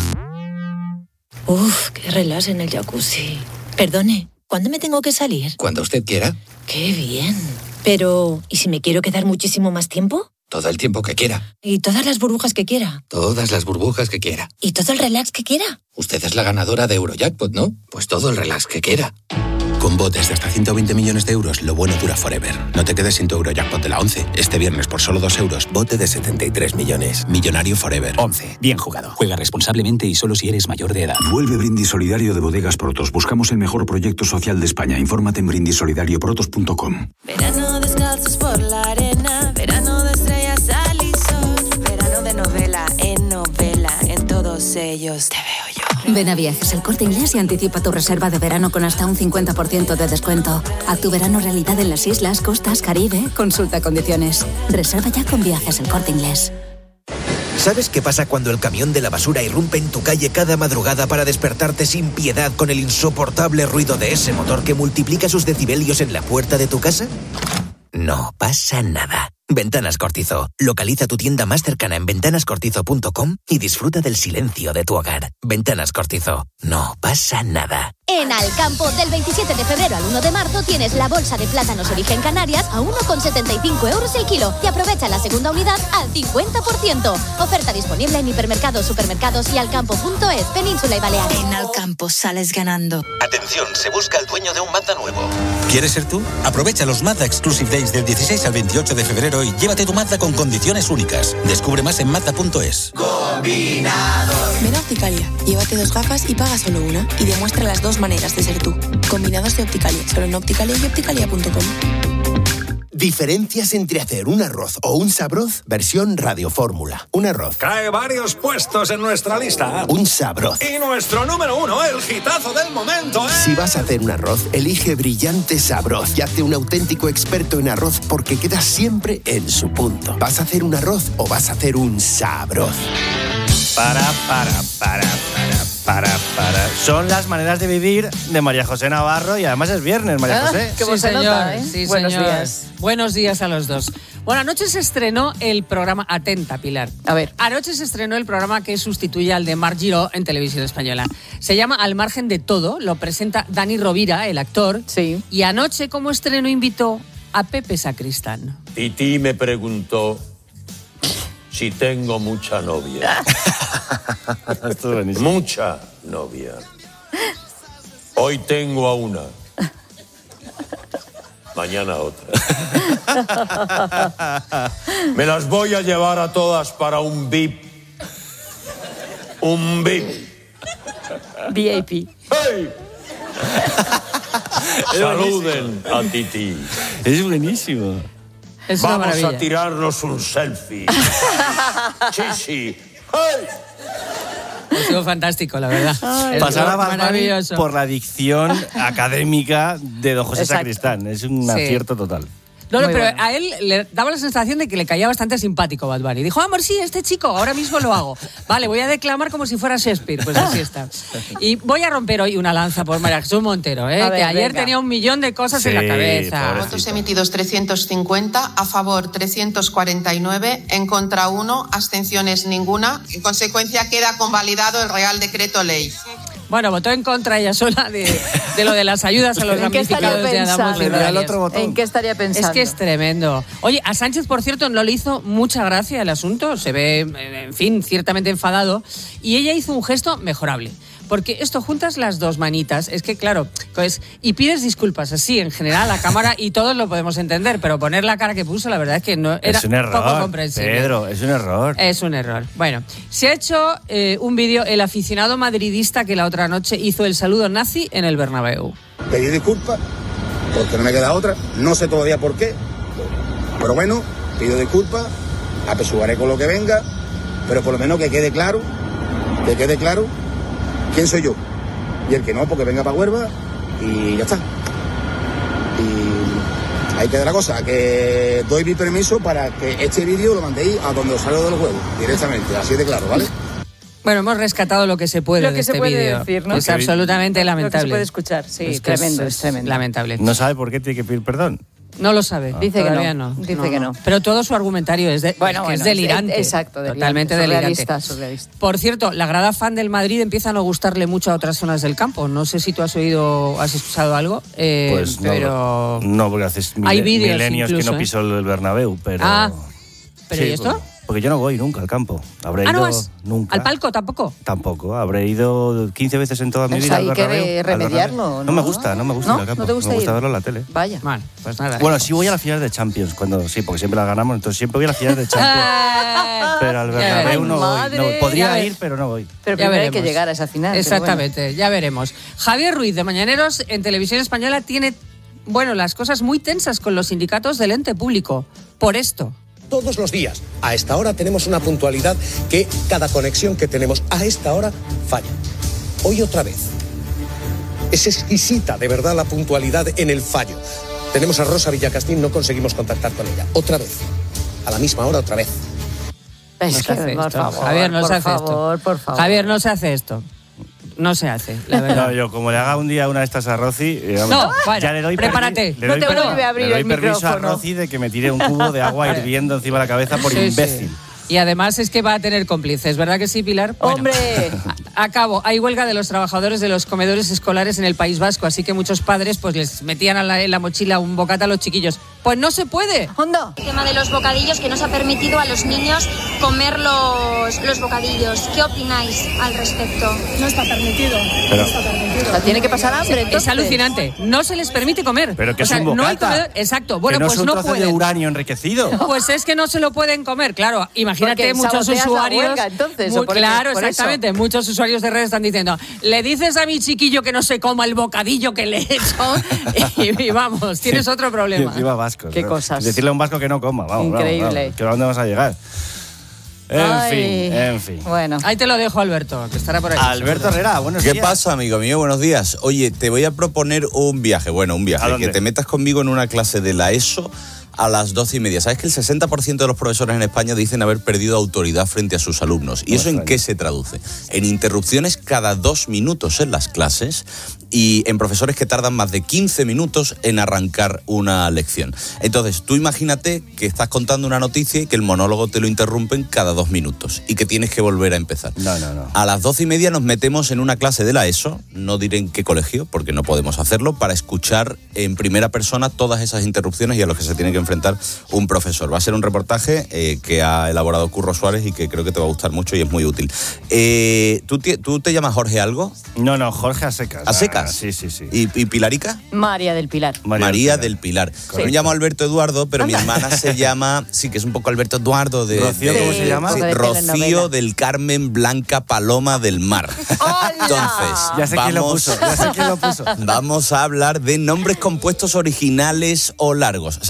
Uf, qué relax en el jacuzzi. Perdone, ¿cuándo me tengo que salir? Cuando usted quiera. Qué bien. Pero, ¿y si me quiero quedar muchísimo más tiempo? Todo el tiempo que quiera. ¿Y todas las burbujas que quiera? Todas las burbujas que quiera. ¿Y todo el relax que quiera? Usted es la ganadora de Eurojackpot, ¿no? Pues todo el relax que quiera. Con botes de hasta ciento veinte millones de euros, lo bueno dura forever. No te quedes sin tu Eurojackpot de la once. Este viernes por solo dos euros, bote de setenta y tres millones. Millonario forever. once. Bien jugado. Juega responsablemente y solo si eres mayor de edad. Vuelve Brindis Solidario de Bodegas Protos. Buscamos el mejor proyecto social de España. Infórmate en brindis solidario protos punto com. Verano descalzos por la arena, verano de estrellas, sal y sol, verano de novela, en novela, en todos ellos te veo yo. Ven a Viajes El Corte Inglés y anticipa tu reserva de verano con hasta un cincuenta por ciento de descuento. Haz tu verano realidad en las islas, costas, Caribe. Consulta condiciones. Reserva ya con Viajes El Corte Inglés. ¿Sabes qué pasa cuando el camión de la basura irrumpe en tu calle cada madrugada para despertarte sin piedad con el insoportable ruido de ese motor que multiplica sus decibelios en la puerta de tu casa? No pasa nada. Ventanas Cortizo. Localiza tu tienda más cercana en ventanas cortizo punto com y disfruta del silencio de tu hogar. Ventanas Cortizo. No pasa nada. En Alcampo, del veintisiete de febrero al uno de marzo, tienes la bolsa de plátanos Origen Canarias a uno con setenta y cinco euros el kilo y aprovecha la segunda unidad al cincuenta por ciento. Oferta disponible en hipermercados, supermercados y alcampo punto es, Península y Baleares. En Alcampo sales ganando. Atención, se busca el dueño de un Mazda nuevo. ¿Quieres ser tú? Aprovecha los Mazda Exclusive Days del dieciséis al veintiocho de febrero y llévate tu Mazda con condiciones únicas. Descubre más en mazda punto es. Combinados. Ven a Opticalia, llévate dos gafas y paga solo una. Y demuestra las dos maneras de ser tú. Combinados de Opticalia, solo en Opticalia y opticalia punto com. Diferencias entre hacer un arroz o un sabroz, versión radiofórmula. Un arroz. Cae varios puestos en nuestra lista. Un sabroz. Y nuestro número uno, el hitazo del momento, ¿eh? Si vas a hacer un arroz, elige Brillante Sabroz y hazte un auténtico experto en arroz porque queda siempre en su punto. ¿Vas a hacer un arroz o vas a hacer un sabroz? Para, para, para, para, para, para. Son las maneras de vivir de María José Navarro y además es viernes, María José. Qué sí, señor. Nota, ¿eh? Sí, Buenos señor. días. Buenos días a los dos. Bueno, anoche se estrenó el programa... Atenta, Pilar. A ver. Anoche se estrenó el programa que sustituye al de Marc Giró en Televisión Española. Se llama Al margen de todo, lo presenta Dani Rovira, el actor. Sí. Y anoche, como estreno, invitó a Pepe Sacristán. Titi me preguntó si tengo mucha novia. Mucha novia. Hoy tengo a una. Mañana otra. Me las voy a llevar a todas para un V I P. Un V I P. V I P. ¡Hey! Saluden a Titi. Es buenísimo. Es una Vamos maravilla. a tirarnos un selfie. Sí, sí. ¡Hey! Ha sido fantástico, la verdad. Es Pasar a Bad Bunny maravilloso. por la dicción académica de don José Exacto. Sacristán. Es un Sí. acierto total. No, no, Muy pero bueno. a él le daba la sensación de que le caía bastante simpático Bad Bunny. Dijo, amor, sí, este chico, ahora mismo lo hago. Vale, voy a declamar como si fuera Shakespeare. Pues así está. Y voy a romper hoy una lanza por María Jesús Montero, ¿eh? A ver, que ayer venga. tenía un millón de cosas en la cabeza. Votos emitidos trescientos cincuenta, a favor trescientos cuarenta y nueve, en contra uno, abstenciones ninguna. En consecuencia queda convalidado el Real Decreto Ley. Bueno, votó en contra ella sola de, de lo de las ayudas a los ¿En qué estaría damnificados de Adamo pensando? Cigales. ¿En qué estaría pensando? Es que es tremendo. Oye, a Sánchez, por cierto, no le hizo mucha gracia el asunto. Se ve, en fin, ciertamente enfadado. Y ella hizo un gesto mejorable. Porque esto, juntas las dos manitas, es que claro, pues, y pides disculpas así en general a la cámara y todos lo podemos entender, pero poner la cara que puso, la verdad es que no era es un poco error, comprensible. Pedro, es un error. Es un error. Bueno, se ha hecho eh, un vídeo el aficionado madridista que la otra noche hizo el saludo nazi en el Bernabéu. Pedí disculpas porque no me queda otra, no sé todavía por qué, pero bueno, pido disculpas, apesugaré con lo que venga, pero por lo menos que quede claro, que quede claro quién soy yo, y el que no, porque venga para Huelva y ya está. Y ahí queda la cosa, que doy mi permiso para que este vídeo lo mandéis a donde os salgo de los huevos, directamente, así de claro, ¿vale? Bueno, hemos rescatado lo que se puede Lo que de se este puede vídeo. decir, ¿no? Es absolutamente lamentable. Lo que se puede escuchar, sí, Es que tremendo, es, es tremendo. Lamentable. No sabe por qué tiene que pedir perdón. No lo sabe. Dice que Todavía no, no. dice No, que no. no. Pero todo su argumentario es, de, Bueno, es, que bueno, es delirante. es- exacto, delirante, Totalmente surrealista, delirante. surrealista. Por cierto, la grada fan del Madrid empieza a no gustarle mucho a otras zonas del campo. No sé si tú has oído, has escuchado algo, eh, Pues no, pero... no, porque hace Hay mil- vídeos milenios incluso, que no ¿eh? piso el Bernabéu, pero... Ah, ¿pero Sí, y esto? Porque, porque yo no voy nunca al campo. Habré Ah, ido ¿no vas? nunca. ¿Al palco tampoco? Tampoco. Habré ido quince veces en toda mi Pues vida hay al que Bernabéu. al remediarlo, Bernabéu. ¿no? me gusta, no me gusta ¿No? ir al campo. ¿No te gusta me gusta ir? verlo en la tele. Vaya. Vale, pues nada. Bueno, sí voy a las finales de Champions, cuando sí, porque siempre las ganamos, entonces siempre voy a las finales de Champions. pero al Ya Bernabéu veremos. no voy. Madre. No, Ya podría ver- ir, pero no voy. Pero Ya primero hay que veremos. llegar a esa final. pero Exactamente, ya veremos. Javier Ruiz, de Mañaneros, en Televisión Española, tiene, bueno, las cosas muy tensas con los sindicatos del ente público. Por esto. Todos los días, a esta hora, tenemos una puntualidad que cada conexión que tenemos a esta hora falla. Hoy otra vez. Es exquisita, de verdad, la puntualidad en el fallo. Tenemos a Rosa Villacastín, no conseguimos contactar con ella. Otra vez. A la misma hora, otra vez. Es No que, se hace por esto. favor, Javier, no por se hace favor, esto. por favor. Javier, no se hace esto. No se hace, la verdad. No, yo como le haga un día una de estas a Rosy, eh, vamos, No, bueno, ya le doy, prepárate. permi- le No doy te per- vuelve a abrir le doy el permiso micrófono. a Rosy de que me tire un cubo de agua hirviendo encima de la cabeza por Sí, sí. imbécil. Y además es que va a tener cómplices, ¿verdad que sí, Pilar? Bueno, ¡Hombre! a, a cabo, hay huelga de los trabajadores de los comedores escolares en el País Vasco, así que muchos padres pues les metían a la, en la mochila un bocata a los chiquillos. Pues no se puede. ¡Hondo! El tema de los bocadillos, que no se ha permitido a los niños comer los, los bocadillos. ¿Qué opináis al respecto? No está permitido. Pero- no está permitido. O sea, tiene que pasar hambre, Es entonces. alucinante. No se les permite comer. Pero que O sea, es un no hay bocata. comedor- Exacto. Bueno, que no pues es un no trozo de pueden. uranio enriquecido. Pues es que no se lo pueden comer, claro. Imagínate Porque muchos saboteas la usuarios. huelga, entonces, Muy- o por- claro, por eso. exactamente. Muchos usuarios de redes están diciendo: le dices a mi chiquillo que no se coma el bocadillo que le he hecho y, y vamos, tienes otro Y problema. encima vascos. Qué ¿no? cosas. Decirle a un vasco que no coma, vamos, vamos, Increíble. vamos, que a dónde vamos a llegar. En Ay. fin, en fin. Bueno. Ahí te lo dejo, Alberto, que estará por ahí. Alberto Herrera, buenos ¿Qué días. pasa, amigo mío? Buenos días. Oye, te voy a proponer un viaje. Bueno, un ¿A viaje. dónde? Que te metas conmigo en una clase de la ESO a las doce y media. ¿Sabes que el sesenta por ciento de los profesores en España dicen haber perdido autoridad frente a sus alumnos? ¿Y No eso en extraña. qué se traduce? En interrupciones cada dos minutos en las clases y en profesores que tardan más de quince minutos en arrancar una lección. Entonces, tú imagínate que estás contando una noticia y que el monólogo te lo interrumpen cada dos minutos y que tienes que volver a empezar. No, no, no. A las doce y media nos metemos en una clase de la ESO, no diré en qué colegio, porque no podemos hacerlo, para escuchar en primera persona todas esas interrupciones y a los que se tiene que enfrentar un profesor. Va a ser un reportaje eh, que ha elaborado Curro Suárez y que creo que te va a gustar mucho y es muy útil. Eh, ¿tú, te, ¿Tú te llamas Jorge algo? No, no, Jorge a secas. ¿A secas? Ah, sí, sí, sí. ¿Y, y Pilarica? María del Pilar. María María, del del Pilar. Correcto. Yo me llamo Alberto Eduardo, pero mi Anda. hermana se llama, sí, que es un poco Alberto Eduardo de... ¿Rocío de- cómo se llama? sí, Un poco de Rocío telenovela. del Carmen Blanca Paloma del Mar. Entonces, Ya sé quién lo vamos- puso, ya sé quién lo puso. Vamos a hablar de nombres compuestos originales o largos. ¿Sabes? De estos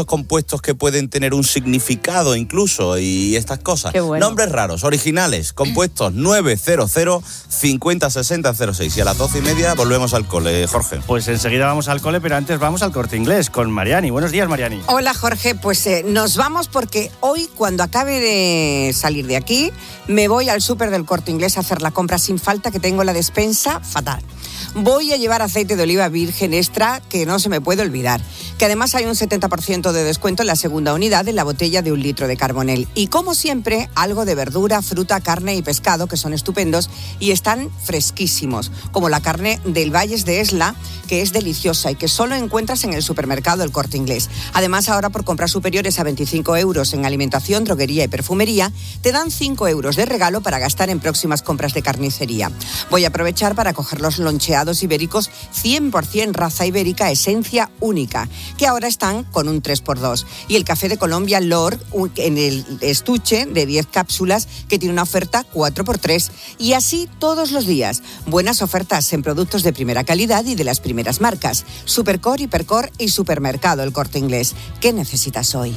compuestos que pueden tener un significado incluso y estas cosas. Qué bueno. Nombres raros, originales, compuestos nueve cero cero cincuenta sesenta cero seis. Y a las doce y media volvemos al cole, Jorge. Pues enseguida vamos al cole, pero antes vamos al Corte Inglés con Mariani. Buenos días, Mariani. Hola, Jorge. Pues eh, nos vamos porque hoy, cuando acabe de salir de aquí, me voy al súper del Corte Inglés a hacer la compra sin falta, que tengo la despensa fatal. Voy a llevar aceite de oliva virgen extra, que no se me puede olvidar. Que además hay un setenta por ciento de descuento en la segunda unidad en la botella de un litro de Carbonell. Y como siempre, algo de verdura, fruta, carne y pescado, que son estupendos y están fresquísimos. Como la carne del Valles de Esla, que es deliciosa y que solo encuentras en el supermercado El Corte Inglés. Además, ahora por compras superiores a veinticinco euros en alimentación, droguería y perfumería, te dan cinco euros de regalo para gastar en próximas compras de carnicería. Voy a aprovechar para coger los loncheados ibéricos cien por ciento raza ibérica, esencia única, que ahora están con un tres por dos. Y el café de Colombia Lord en el estuche de diez cápsulas, que tiene una oferta cuatro por tres. Y así todos los días. Buenas ofertas en productos de primera calidad y de las primeras marcas. Supercor, Hipercor y Supermercado El Corte Inglés. ¿Qué necesitas hoy?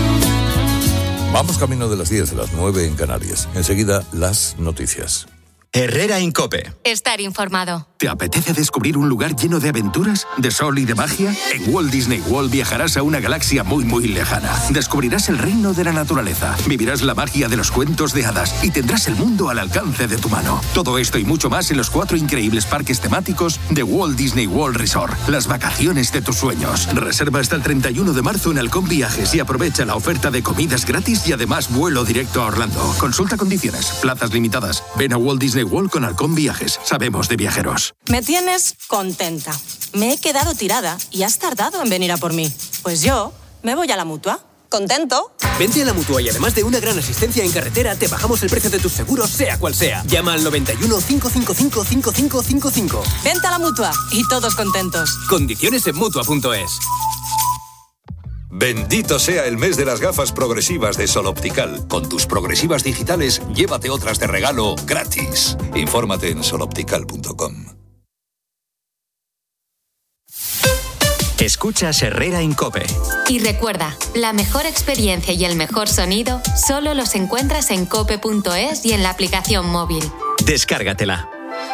Vamos camino de las diez, de las nueve en Canarias. Enseguida, las noticias. Herrera Incope. Estar informado. ¿Te apetece descubrir un lugar lleno de aventuras, de sol y de magia? En Walt Disney World viajarás a una galaxia muy muy lejana. Descubrirás el reino de la naturaleza, vivirás la magia de los cuentos de hadas y tendrás el mundo al alcance de tu mano. Todo esto y mucho más en los cuatro increíbles parques temáticos de Walt Disney World Resort. Las vacaciones de tus sueños. Reserva hasta el treinta y uno de marzo en Halcón Viajes y aprovecha la oferta de comidas gratis y además vuelo directo a Orlando. Consulta condiciones, plazas limitadas. Ven a Walt Disney World con Halcón Viajes. Sabemos de viajeros. Me tienes contenta. Me he quedado tirada y has tardado en venir a por mí. Pues yo me voy a la Mutua. ¿Contento? Vente a la Mutua y además de una gran asistencia en carretera, te bajamos el precio de tus seguros, sea cual sea. Llama al noventa y uno, cinco cinco cinco, cinco cinco cinco cinco. Vente a la Mutua y todos contentos. Condiciones en Mutua punto es. Bendito sea el mes de las gafas progresivas de Sol Optical. Con tus progresivas digitales, llévate otras de regalo gratis. Infórmate en sol optical punto com. Escuchas Herrera Incope. Y recuerda, la mejor experiencia y el mejor sonido solo los encuentras en cope punto es y en la aplicación móvil. Descárgatela.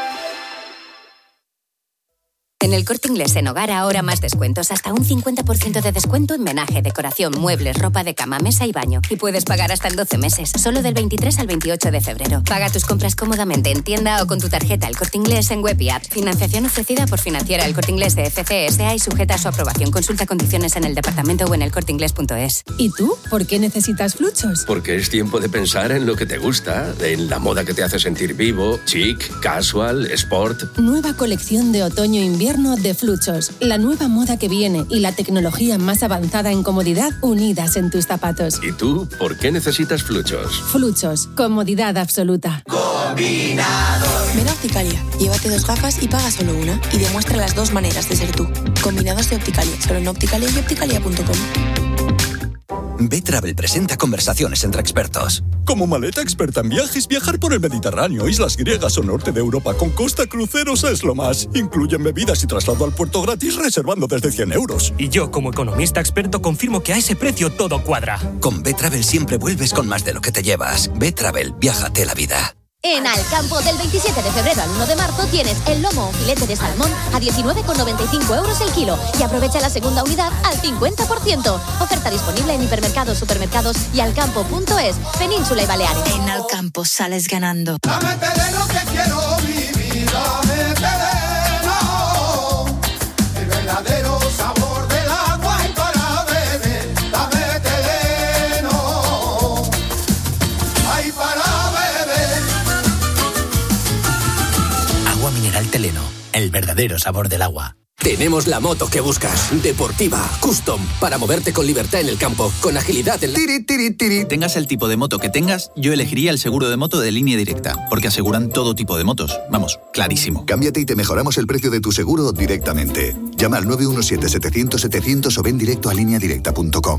En el Corte Inglés en Hogar ahora más descuentos, hasta un cincuenta por ciento de descuento en menaje, decoración, muebles, ropa de cama, mesa y baño. Y puedes pagar hasta en doce meses, solo del veintitrés al veintiocho de febrero. Paga tus compras cómodamente en tienda o con tu tarjeta El Corte Inglés en web y app. Financiación ofrecida por Financiera El Corte Inglés de F C S A y sujeta a su aprobación. Consulta condiciones en el departamento o en el corte inglés punto es. ¿Y tú? ¿Por qué necesitas Fluchos? Porque es tiempo de pensar en lo que te gusta, en la moda que te hace sentir vivo, chic, casual, sport. Nueva colección de otoño-invierno de Fluchos. La nueva moda que viene y la tecnología más avanzada en comodidad unidas en tus zapatos. ¿Y tú, por qué necesitas Fluchos? Fluchos, comodidad absoluta. Combinados. Ven a Opticalia, llévate dos gafas y paga solo una. Y demuestra las dos maneras de ser tú. Combinados de Opticalia, solo en Opticalia y opticalia punto com. B-Travel presenta conversaciones entre expertos. Como maleta experta en viajes, viajar por el Mediterráneo, islas griegas o norte de Europa con Costa Cruceros es lo más. Incluyen bebidas y traslado al puerto gratis reservando desde cien euros. Y yo, como economista experto, confirmo que a ese precio todo cuadra. Con B-Travel siempre vuelves con más de lo que te llevas. B-Travel, viájate la vida. En Alcampo, del veintisiete de febrero al uno de marzo, tienes el lomo o filete de salmón a diecinueve con noventa y cinco euros el kilo y aprovecha la segunda unidad al cincuenta por ciento. Oferta disponible en hipermercados, supermercados y alcampo punto es, Península y Baleares. En Alcampo sales ganando. Dame Teleno que quiero vivir, dame Teleno, el verdadero sabor del agua y para beber, dame Teleno, ay para Agua mineral Teleno, el verdadero sabor del agua. Tenemos la moto que buscas, deportiva, custom, para moverte con libertad en el campo, con agilidad en la... Tiri, tiri, tiri. Tengas el tipo de moto que tengas, yo elegiría el seguro de moto de Línea Directa, porque aseguran todo tipo de motos. Vamos, clarísimo. Cámbiate y te mejoramos el precio de tu seguro directamente. Llama al nueve uno siete, setecientos, setecientos o ven directo a línea directa punto com.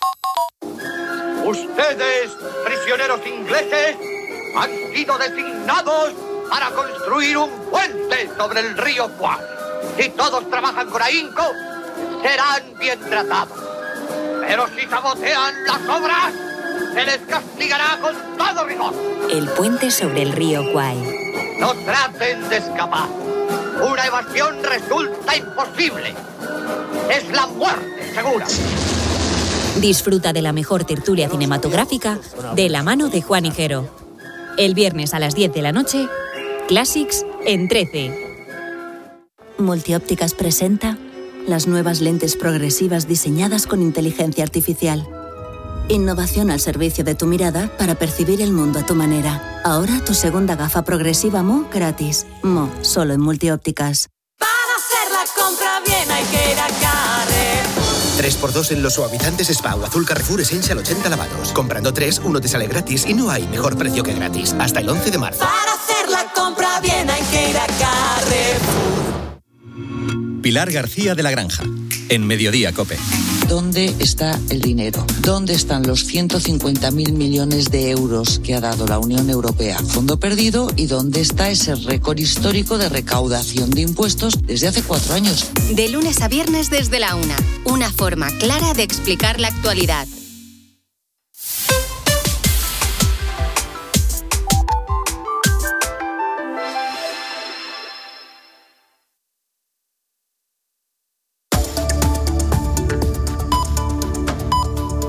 Ustedes, prisioneros ingleses, han sido designados para construir un puente sobre el río Kwai. Si todos trabajan con ahínco, serán bien tratados. Pero si sabotean las obras, se les castigará con todo rigor. El puente sobre el río Kwai. No traten de escapar. Una evasión resulta imposible. Es la muerte segura. Disfruta de la mejor tertulia cinematográfica de la mano de Juan Higuero. El viernes a las diez de la noche, Classics en trece. Multiópticas presenta las nuevas lentes progresivas diseñadas con inteligencia artificial. Innovación al servicio de tu mirada para percibir el mundo a tu manera. Ahora tu segunda gafa progresiva M O gratis. M O, solo en Multiópticas. Para hacer la compra bien hay que ir a Carrefour. tres por dos en los suavizantes Spa o Azul Carrefour Essential ochenta lavados. Comprando tres, uno te sale gratis y no hay mejor precio que gratis. Hasta el once de marzo. Para hacer la compra bien hay que ir a Carrefour. Pilar García de la Granja, en Mediodía COPE. ¿Dónde está el dinero? ¿Dónde están los ciento cincuenta mil millones de euros que ha dado la Unión Europea a fondo perdido? ¿Y dónde está ese récord histórico de recaudación de impuestos desde hace cuatro años? De lunes a viernes desde la una. Una forma clara de explicar la actualidad.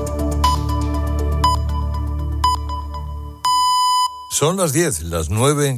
Son las diez, las nueve.